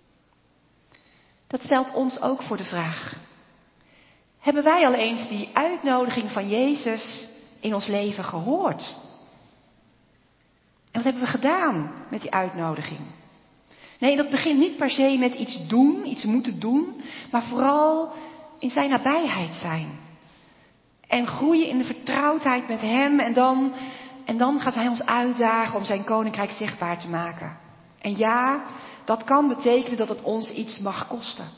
Dat stelt ons ook voor de vraag. Hebben wij al eens die uitnodiging van Jezus in ons leven gehoord? En wat hebben we gedaan met die uitnodiging? Nee, dat begint niet per se met iets doen, iets moeten doen, maar vooral in zijn nabijheid zijn. En groeien in de vertrouwdheid met hem en dan, en dan gaat hij ons uitdagen om zijn koninkrijk zichtbaar te maken. En ja, dat kan betekenen dat het ons iets mag kosten.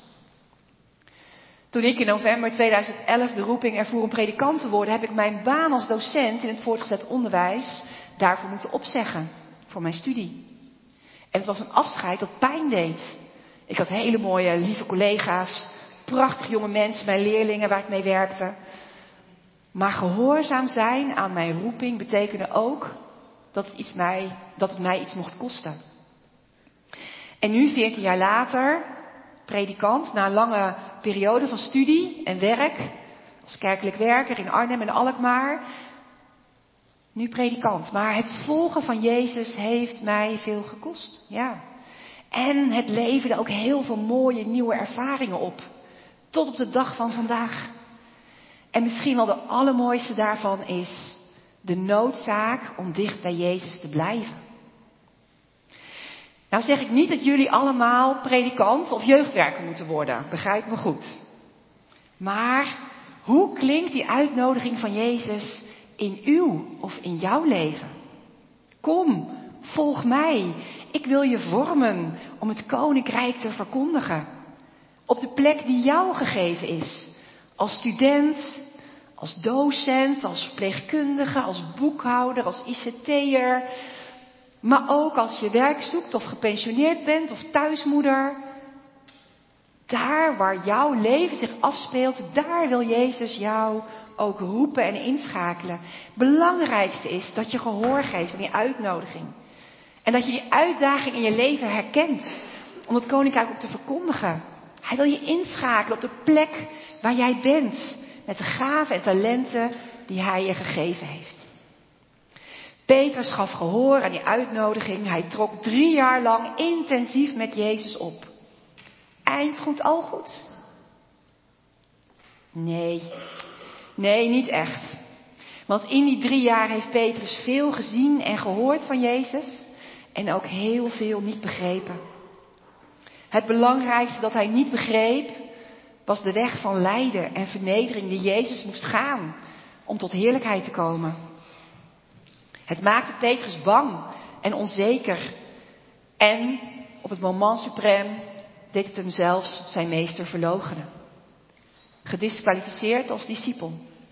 Toen ik in november tweeduizend elf de roeping ervoer om predikant te worden, heb ik mijn baan als docent in het voortgezet onderwijs daarvoor moeten opzeggen, voor mijn studie. En het was een afscheid dat pijn deed. Ik had hele mooie, lieve collega's, prachtig jonge mensen, mijn leerlingen waar ik mee werkte. Maar gehoorzaam zijn aan mijn roeping betekende ook dat het, iets mij, dat het mij iets mocht kosten. En nu, veertien jaar later, predikant, na een lange periode van studie en werk, als kerkelijk werker in Arnhem en Alkmaar, nu predikant. Maar het volgen van Jezus heeft mij veel gekost. Ja. En het leverde ook heel veel mooie nieuwe ervaringen op. Tot op de dag van vandaag. En misschien wel de allermooiste daarvan is de noodzaak om dicht bij Jezus te blijven. Nou zeg ik niet dat jullie allemaal predikant of jeugdwerker moeten worden. Begrijp me goed. Maar hoe klinkt die uitnodiging van Jezus in uw of in jouw leven? Kom, volg mij. Ik wil je vormen om het koninkrijk te verkondigen. Op de plek die jou gegeven is. Als student, Als docent, als verpleegkundige, als boekhouder, als I C T'er. Maar ook als je werk zoekt of gepensioneerd bent of thuismoeder. Daar waar jouw leven zich afspeelt, daar wil Jezus jou ook roepen en inschakelen. Het belangrijkste is dat je gehoor geeft aan die uitnodiging. En dat je die uitdaging in je leven herkent. Om het koninkrijk ook te verkondigen. Hij wil je inschakelen op de plek waar jij bent. Met de gaven en talenten die hij je gegeven heeft. Petrus gaf gehoor aan die uitnodiging. Hij trok drie jaar lang intensief met Jezus op. Eind goed, al goed? Nee, nee, niet echt. Want in die drie jaar heeft Petrus veel gezien en gehoord van Jezus. En ook heel veel niet begrepen. Het belangrijkste dat hij niet begreep, was de weg van lijden en vernedering die Jezus moest gaan om tot heerlijkheid te komen. Het maakte Petrus bang en onzeker. En op het moment suprême deed het hem zelfs zijn meester verloochenen. Gedisqualificeerd als discipel.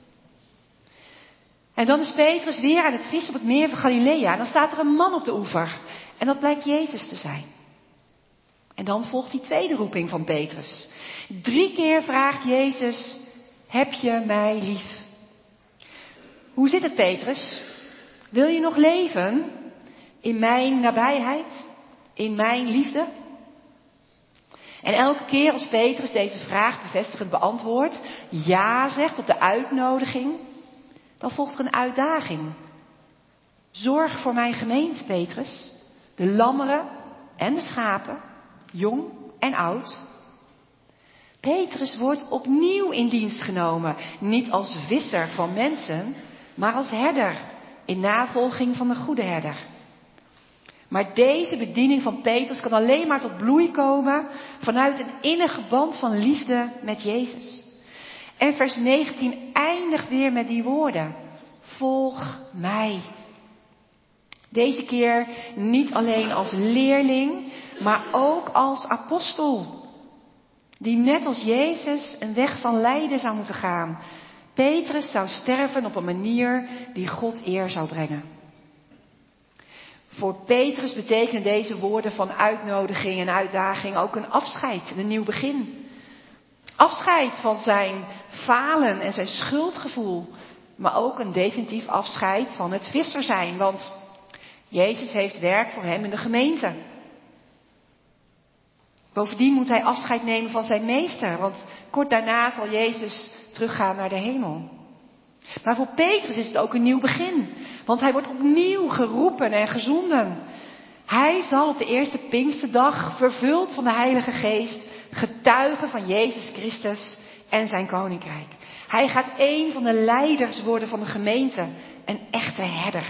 En dan is Petrus weer aan het vissen op het meer van Galilea. En dan staat er een man op de oever. En dat blijkt Jezus te zijn. En dan volgt die tweede roeping van Petrus. Drie keer vraagt Jezus, heb je mij lief? Hoe zit het, Petrus? Wil je nog leven in mijn nabijheid? In mijn liefde? En elke keer als Petrus deze vraag bevestigend beantwoordt, ja zegt op de uitnodiging, dan volgt er een uitdaging. Zorg voor mijn gemeente, Petrus. De lammeren en de schapen, jong en oud. Petrus wordt opnieuw in dienst genomen. Niet als visser van mensen, maar als herder. In navolging van de goede herder. Maar deze bediening van Petrus kan alleen maar tot bloei komen vanuit een innige band van liefde met Jezus. En vers negentien eindigt weer met die woorden. Volg mij. Deze keer niet alleen als leerling, maar ook als apostel. Die net als Jezus een weg van lijden zou moeten gaan. Petrus zou sterven op een manier die God eer zou brengen. Voor Petrus betekenen deze woorden van uitnodiging en uitdaging ook een afscheid, een nieuw begin. Afscheid van zijn falen en zijn schuldgevoel. Maar ook een definitief afscheid van het visser zijn. Want Jezus heeft werk voor hem in de gemeente. Bovendien moet hij afscheid nemen van zijn meester. Want kort daarna zal Jezus teruggaan naar de hemel. Maar voor Petrus is het ook een nieuw begin. Want hij wordt opnieuw geroepen en gezonden. Hij zal op de eerste Pinksterdag, vervuld van de Heilige Geest, getuigen van Jezus Christus en zijn koninkrijk. Hij gaat een van de leiders worden van de gemeente. Een echte herder.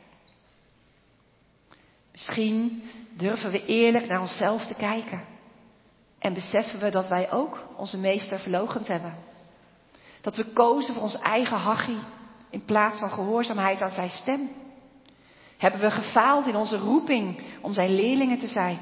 Misschien durven we eerlijk naar onszelf te kijken. En beseffen we dat wij ook onze meester verloochend hebben. Dat we kozen voor ons eigen hachie in plaats van gehoorzaamheid aan zijn stem. Hebben we gefaald in onze roeping om zijn leerlingen te zijn.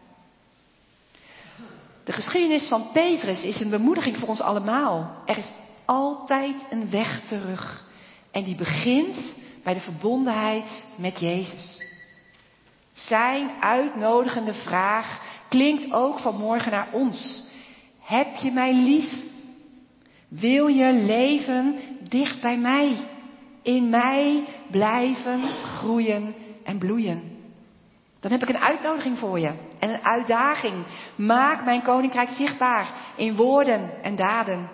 De geschiedenis van Petrus is een bemoediging voor ons allemaal. Er is altijd een weg terug. En die begint bij de verbondenheid met Jezus. Zijn uitnodigende vraag klinkt ook vanmorgen naar ons. Heb je mij lief? Wil je leven dicht bij mij? In mij blijven, groeien en bloeien. Dan heb ik een uitnodiging voor je. En een uitdaging. Maak mijn koninkrijk zichtbaar in woorden en daden.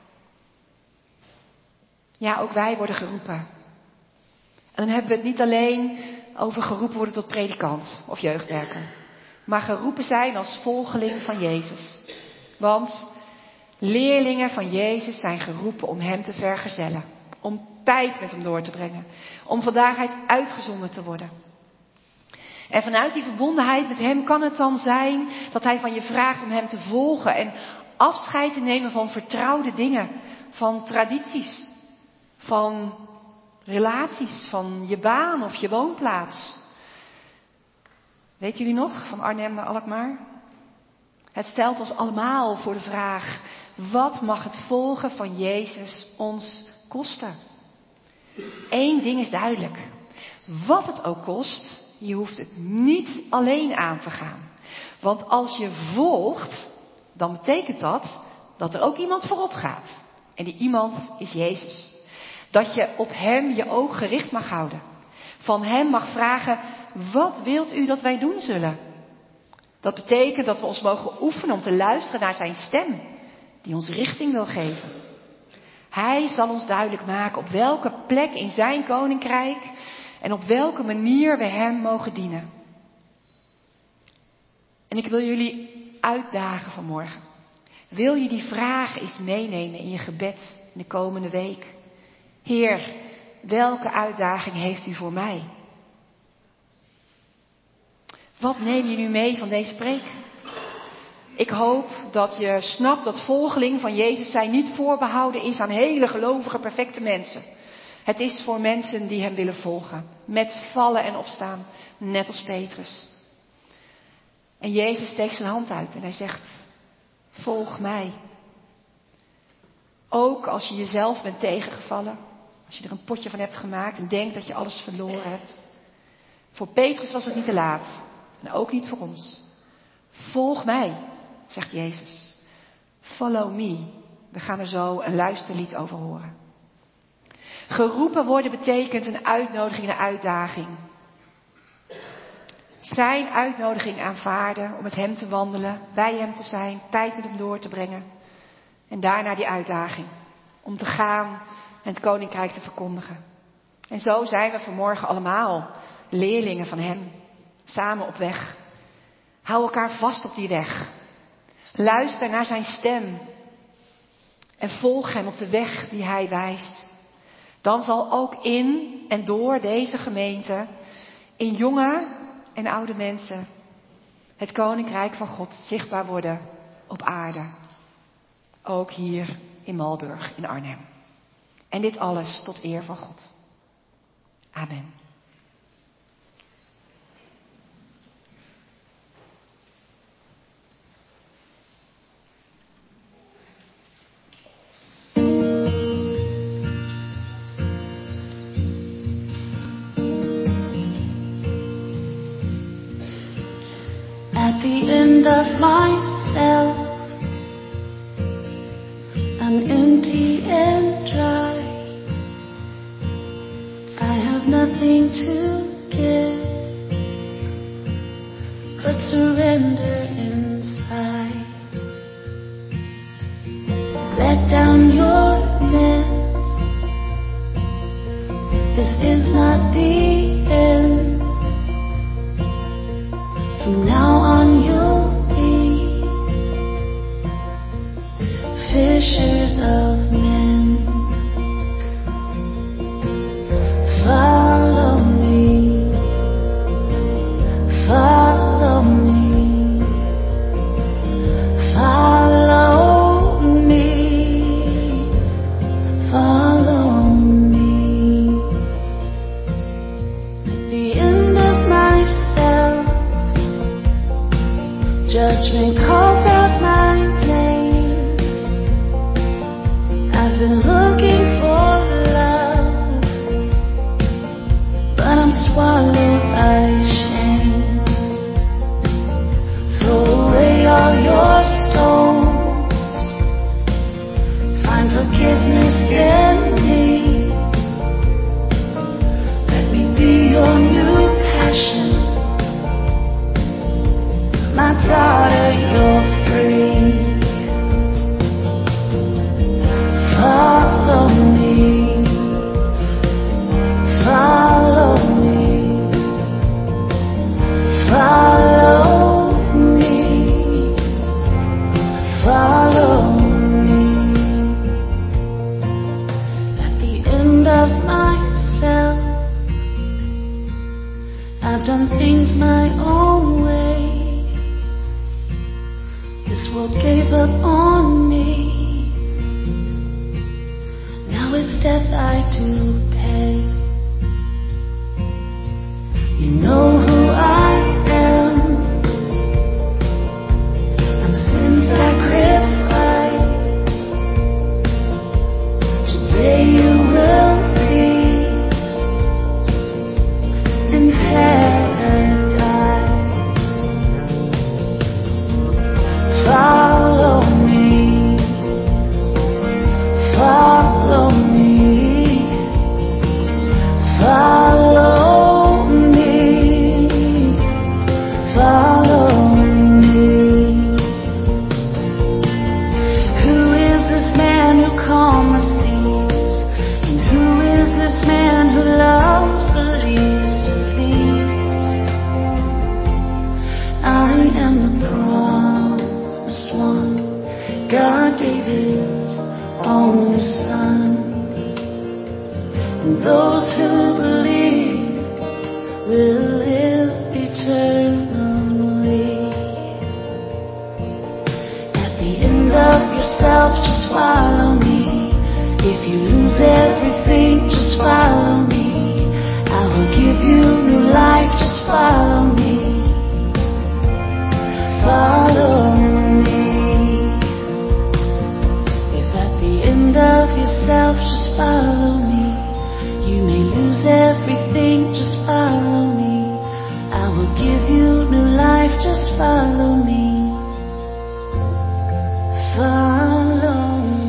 Ja, ook wij worden geroepen. En dan hebben we het niet alleen over geroepen worden tot predikant of jeugdwerker. Maar geroepen zijn als volgeling van Jezus. Want leerlingen van Jezus zijn geroepen om hem te vergezellen. Om tijd met hem door te brengen. Om van daaruit uitgezonden te worden. En vanuit die verbondenheid met hem kan het dan zijn dat hij van je vraagt om hem te volgen. En afscheid te nemen van vertrouwde dingen. Van tradities. Van relaties. Van je baan of je woonplaats. Weet jullie nog, van Arnhem naar Alkmaar? Het stelt ons allemaal voor de vraag, wat mag het volgen van Jezus ons kosten. Eén ding is duidelijk. Wat het ook kost, je hoeft het niet alleen aan te gaan. Want als je volgt, dan betekent dat dat er ook iemand voorop gaat. En die iemand is Jezus. Dat je op hem je oog gericht mag houden. Van hem mag vragen, wat wilt u dat wij doen zullen? Dat betekent dat we ons mogen oefenen om te luisteren naar zijn stem. Die ons richting wil geven. Hij zal ons duidelijk maken op welke plek in zijn koninkrijk en op welke manier we hem mogen dienen. En ik wil jullie uitdagen vanmorgen. Wil je die vraag eens meenemen in je gebed in de komende week? Heer, welke uitdaging heeft u voor mij? Wat neem je nu mee van deze preek? Ik hoop dat je snapt dat volgeling van Jezus zijn niet voorbehouden is aan hele gelovige, perfecte mensen. Het is voor mensen die hem willen volgen. Met vallen en opstaan, net als Petrus. En Jezus steekt zijn hand uit en hij zegt, volg mij. Ook als je jezelf bent tegengevallen. Als je er een potje van hebt gemaakt en denkt dat je alles verloren hebt. Voor Petrus was het niet te laat. En ook niet voor ons. Volg mij, zegt Jezus. Follow me. We gaan er zo een luisterlied over horen. Geroepen worden betekent een uitnodiging, een uitdaging. Zijn uitnodiging aanvaarden om met hem te wandelen, bij hem te zijn, tijd met hem door te brengen. En daarna die uitdaging om te gaan en het koninkrijk te verkondigen. En zo zijn we vanmorgen allemaal leerlingen van hem, samen op weg. Hou elkaar vast op die weg. Luister naar zijn stem en volg hem op de weg die hij wijst. Dan zal ook in en door deze gemeente, in jonge en oude mensen, het koninkrijk van God zichtbaar worden op aarde. Ook hier in Malburg, in Arnhem. En dit alles tot eer van God. Amen. At the end of myself, I'm empty and dry. I have nothing to give but surrender inside. Let down your nets. This is not the end. From now on you'll be fishers of men. Follow me, follow me, follow me, follow me. At the end of myself, judgment calls out my name. I've been looking for love, but I'm swallowed by shame. Throw away all your stones. Find forgiveness in me. Let me be your new passion. My daughter, you're free. Follow me, follow me, follow me, follow me. At the end of myself, I've done things my own way. This world gave up on me. Now it's death I do pay. You know who I am. I'm sin sacrifice. Today you God gave His only Son. And those who believe will live eternally. At the end of yourself, just follow me. If you lose everything, just follow me. I will give you new life, just follow me. Follow me. If at the end of yourself, just follow me. You may lose everything, just follow me. I will give you new life, just follow me. Follow me.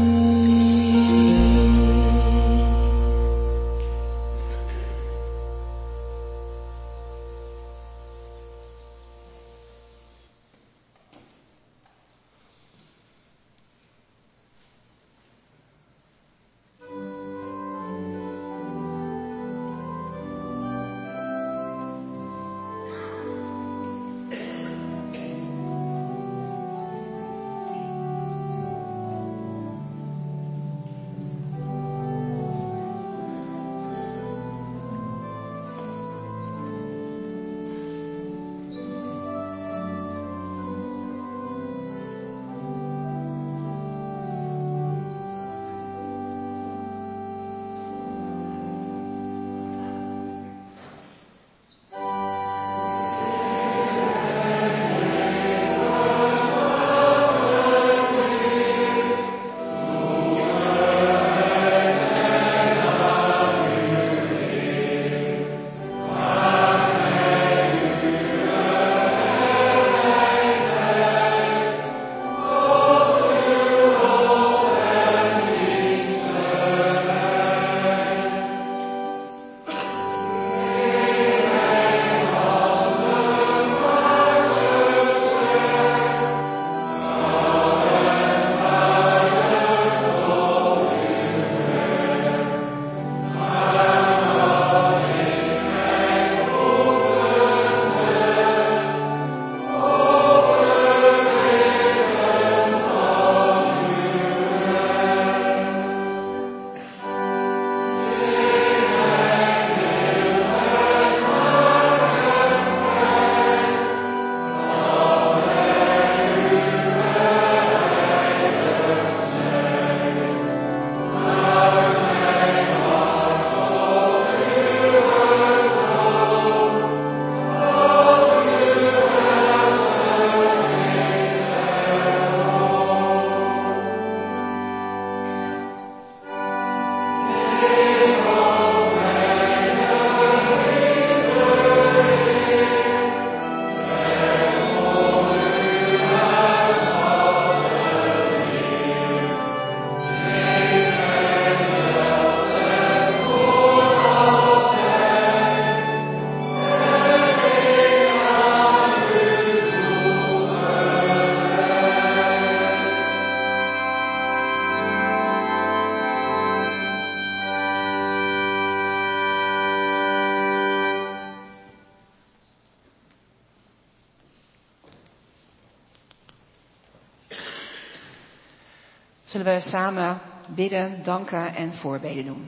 Zullen we samen bidden, danken en voorbeden doen.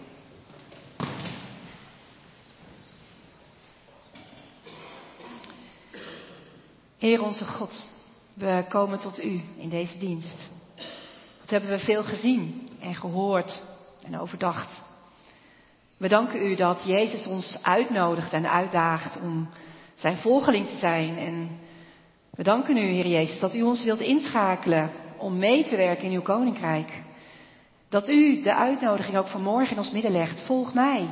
Heer onze God, we komen tot U in deze dienst. Wat hebben we veel gezien en gehoord en overdacht. We danken U dat Jezus ons uitnodigt en uitdaagt om zijn volgeling te zijn. En we danken U, Heer Jezus, dat U ons wilt inschakelen om mee te werken in uw koninkrijk. Dat u de uitnodiging ook vanmorgen in ons midden legt. Volg mij.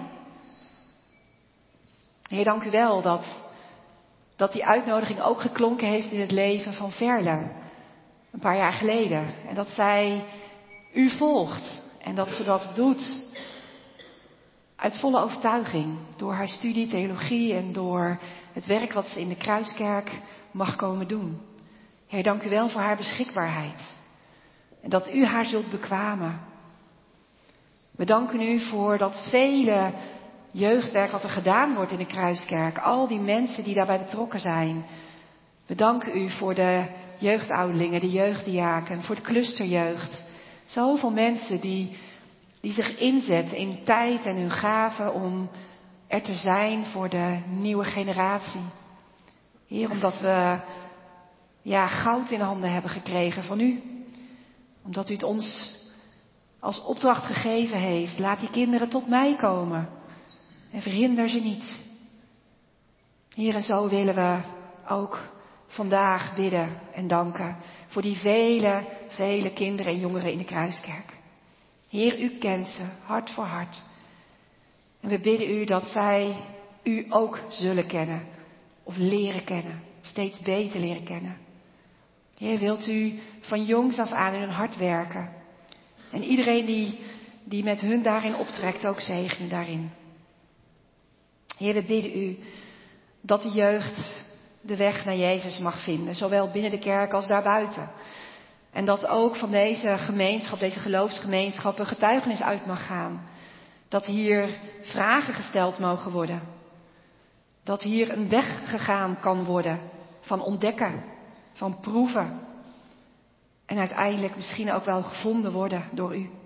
Heer, dank u wel dat, dat die uitnodiging ook geklonken heeft in het leven van Verle. Een paar jaar geleden. En dat zij u volgt. En dat ze dat doet uit volle overtuiging. Door haar studie theologie en door het werk wat ze in de Kruiskerk mag komen doen. Heer, dank u wel voor haar beschikbaarheid. En dat u haar zult bekwamen. We danken u voor dat vele jeugdwerk wat er gedaan wordt in de Kruiskerk. Al die mensen die daarbij betrokken zijn. We danken u voor de jeugdouderlingen, de jeugddiaken, voor de clusterjeugd. Zoveel mensen die, die zich inzetten in tijd en hun gaven om er te zijn voor de nieuwe generatie. Heer, omdat we ja, goud in handen hebben gekregen van u. Omdat u het ons als opdracht gegeven heeft. Laat die kinderen tot mij komen. En verhinder ze niet. Heer, en zo willen we ook vandaag bidden en danken voor die vele, vele kinderen en jongeren in de Kruiskerk. Heer, u kent ze, hart voor hart. En we bidden u dat zij u ook zullen kennen. Of leren kennen. Steeds beter leren kennen. Heer, wilt u van jongs af aan in hun hart werken. En iedereen die, die met hun daarin optrekt ook zegenen daarin. Heer, we bidden u dat de jeugd de weg naar Jezus mag vinden. Zowel binnen de kerk als daarbuiten. En dat ook van deze gemeenschap, deze geloofsgemeenschap, een getuigenis uit mag gaan. Dat hier vragen gesteld mogen worden. Dat hier een weg gegaan kan worden van ontdekken, van proeven. En uiteindelijk misschien ook wel gevonden worden door u.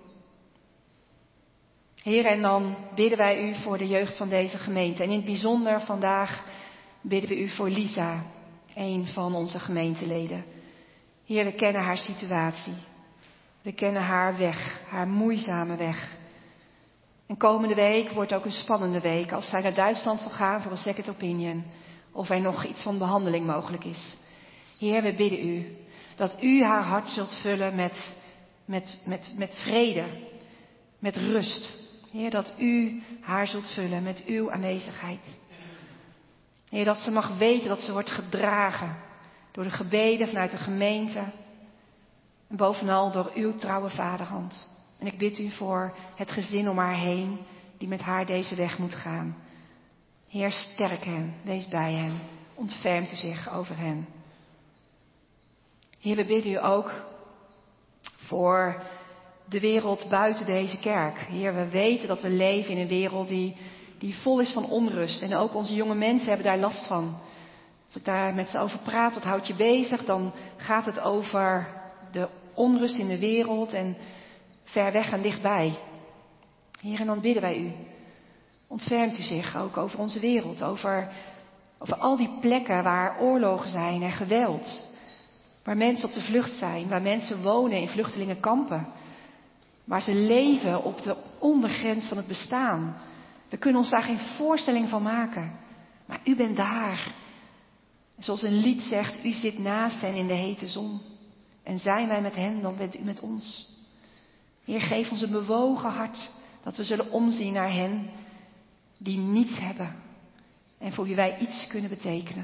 Heer, en dan bidden wij u voor de jeugd van deze gemeente. En in het bijzonder vandaag bidden we u voor Lisa, een van onze gemeenteleden. Heer, we kennen haar situatie. We kennen haar weg, haar moeizame weg. En komende week wordt ook een spannende week als zij naar Duitsland zal gaan voor een second opinion. Of er nog iets van behandeling mogelijk is. Heer, we bidden u dat u haar hart zult vullen met, met, met, met vrede, met rust. Heer, dat u haar zult vullen met uw aanwezigheid. Heer, dat ze mag weten dat ze wordt gedragen door de gebeden vanuit de gemeente. En bovenal door uw trouwe vaderhand. En ik bid u voor het gezin om haar heen die met haar deze weg moet gaan. Heer, sterk hen, wees bij hen, ontfermt u zich over hen. Heer, we bidden u ook voor de wereld buiten deze kerk. Heer, we weten dat we leven in een wereld die, die vol is van onrust. En ook onze jonge mensen hebben daar last van. Als ik daar met ze over praat, wat houdt je bezig? Dan gaat het over de onrust in de wereld en ver weg en dichtbij. Heer, en dan bidden wij u. Ontfermt u zich ook over onze wereld. Over, over al die plekken waar oorlogen zijn en geweld. Waar mensen op de vlucht zijn. Waar mensen wonen in vluchtelingenkampen. Waar ze leven op de ondergrens van het bestaan. We kunnen ons daar geen voorstelling van maken. Maar u bent daar. En zoals een lied zegt, u zit naast hen in de hete zon. En zijn wij met hen, dan bent u met ons. Heer, geef ons een bewogen hart. Dat we zullen omzien naar hen die niets hebben. En voor wie wij iets kunnen betekenen.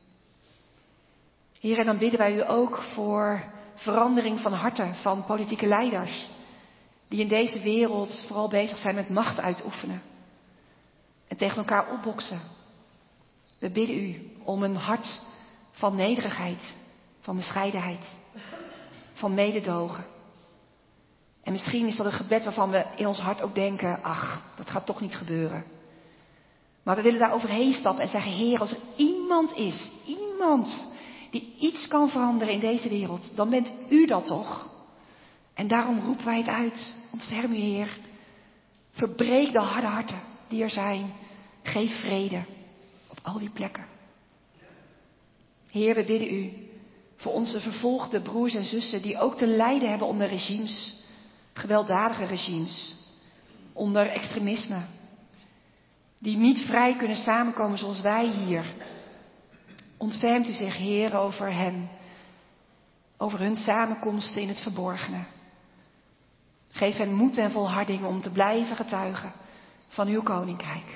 Heer, en dan bidden wij u ook voor verandering van harten van politieke leiders. Die in deze wereld vooral bezig zijn met macht uitoefenen. En tegen elkaar opboksen. We bidden u om een hart van nederigheid, van bescheidenheid, van mededogen. En misschien is dat een gebed waarvan we in ons hart ook denken, ach, dat gaat toch niet gebeuren. Maar we willen daar overheen stappen en zeggen, Heer, als er iemand is, iemand die iets kan veranderen in deze wereld, dan bent u dat toch? En daarom roepen wij het uit. Ontferm u, Heer. Verbreek de harde harten die er zijn. Geef vrede op al die plekken. Heer, we bidden u voor onze vervolgde broers en zussen die ook te lijden hebben onder regimes. Gewelddadige regimes. Onder extremisme. Die niet vrij kunnen samenkomen zoals wij hier. Ontfermt u zich, Heer, over hen. Over hun samenkomsten in het verborgene. Geef hen moed en volharding om te blijven getuigen van uw koninkrijk.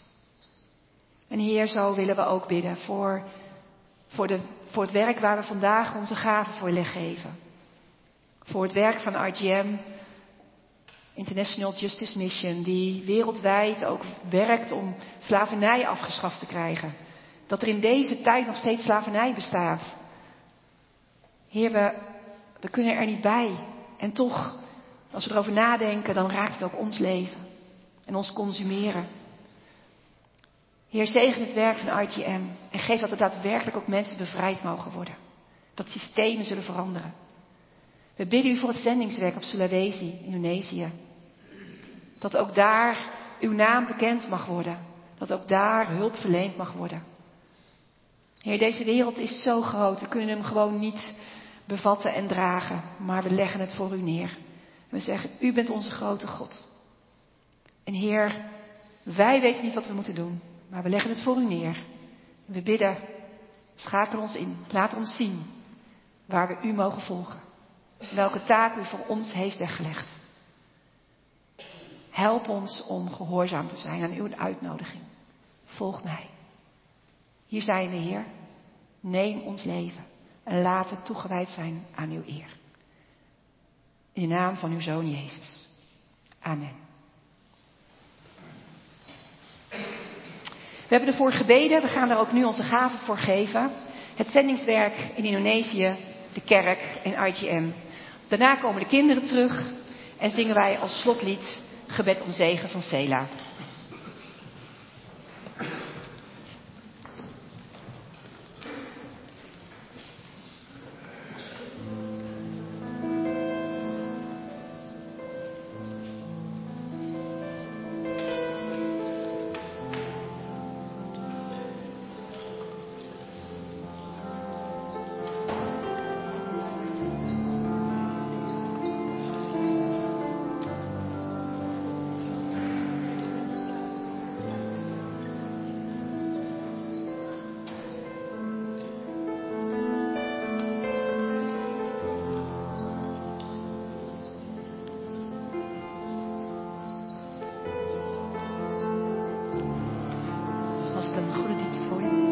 En Heer, zo willen we ook bidden voor, voor, de, voor het werk waar we vandaag onze gaven voor willen geven. Voor het werk van R G M, International Justice Mission, die wereldwijd ook werkt om slavernij afgeschaft te krijgen. Dat er in deze tijd nog steeds slavernij bestaat. Heer, we, we kunnen er niet bij. En toch, als we erover nadenken, dan raakt het ook ons leven. En ons consumeren. Heer, zegen het werk van R G M. En geef dat er daadwerkelijk ook mensen bevrijd mogen worden. Dat systemen zullen veranderen. We bidden u voor het zendingswerk op Sulawesi, Indonesië. Dat ook daar uw naam bekend mag worden. Dat ook daar hulp verleend mag worden. Heer, deze wereld is zo groot. We kunnen hem gewoon niet bevatten en dragen. Maar we leggen het voor u neer. En we zeggen, u bent onze grote God. En Heer, wij weten niet wat we moeten doen. Maar we leggen het voor u neer. En we bidden, schakel ons in. Laat ons zien waar we u mogen volgen. Welke taak u voor ons heeft weggelegd. Help ons om gehoorzaam te zijn aan uw uitnodiging. Volg mij. Hier zijn we, Heer. Neem ons leven en laat het toegewijd zijn aan uw eer. In de naam van uw Zoon Jezus. Amen. We hebben ervoor gebeden. We gaan daar ook nu onze gaven voor geven. Het zendingswerk in Indonesië, de kerk en I G M. Daarna komen de kinderen terug en zingen wij als slotlied Gebed om zegen van Sela. Was het een goede dienst voor je?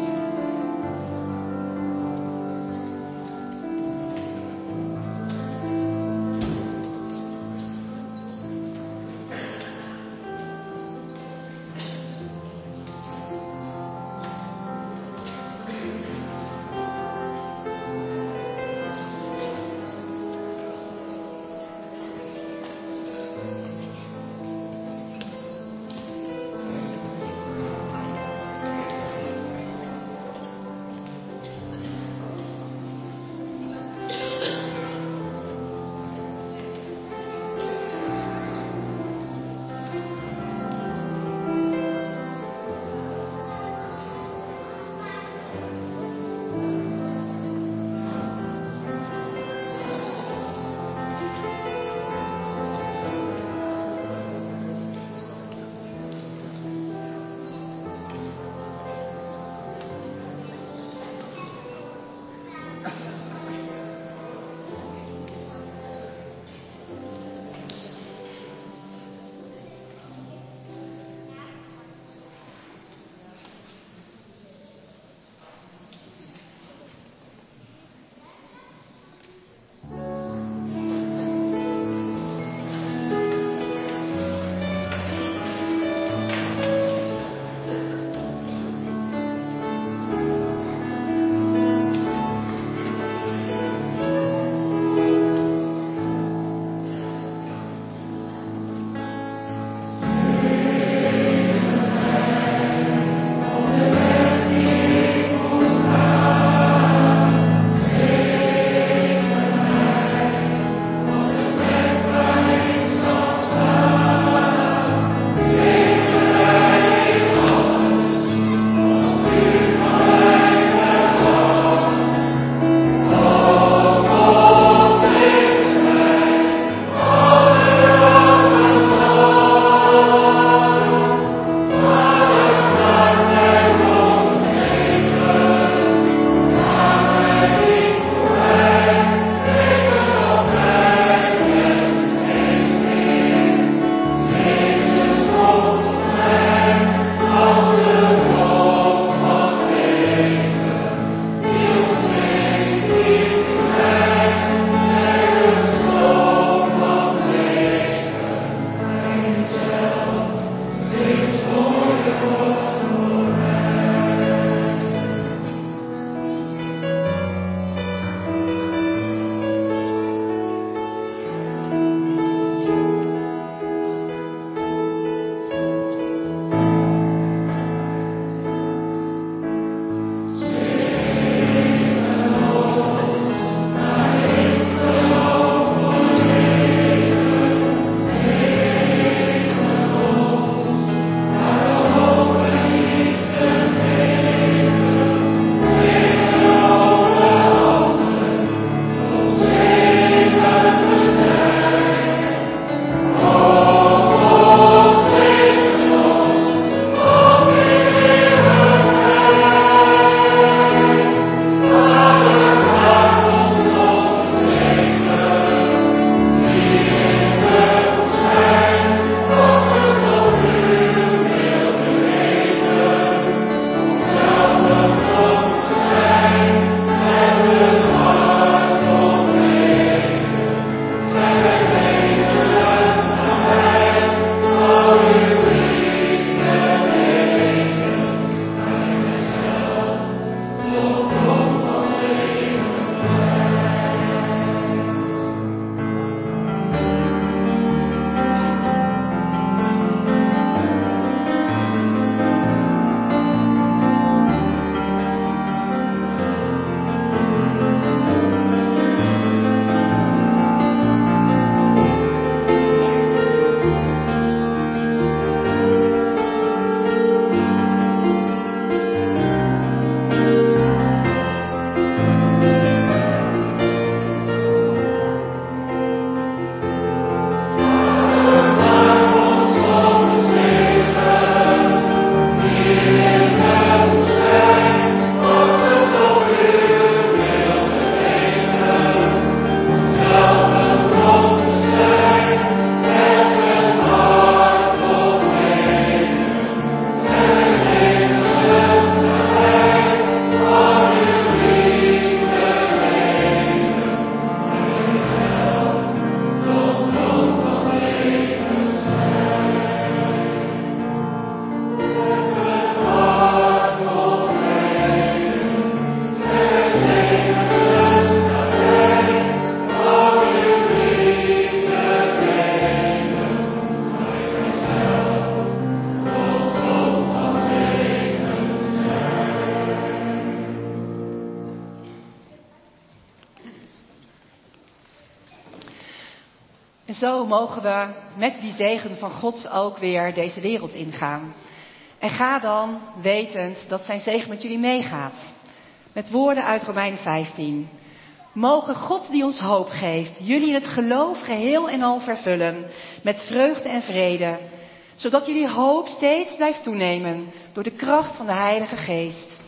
En zo mogen we met die zegen van God ook weer deze wereld ingaan. En ga dan wetend dat zijn zegen met jullie meegaat. Met woorden uit Romeinen vijftien. Mogen God die ons hoop geeft, jullie in het geloof geheel en al vervullen. Met vreugde en vrede. Zodat jullie hoop steeds blijft toenemen door de kracht van de Heilige Geest.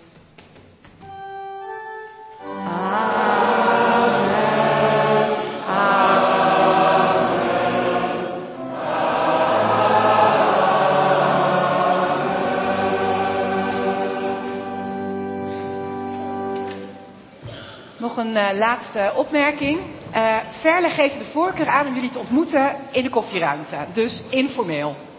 Nog een uh, laatste opmerking. Uh, Verle geeft de voorkeur aan om jullie te ontmoeten in de koffieruimte. Dus informeel.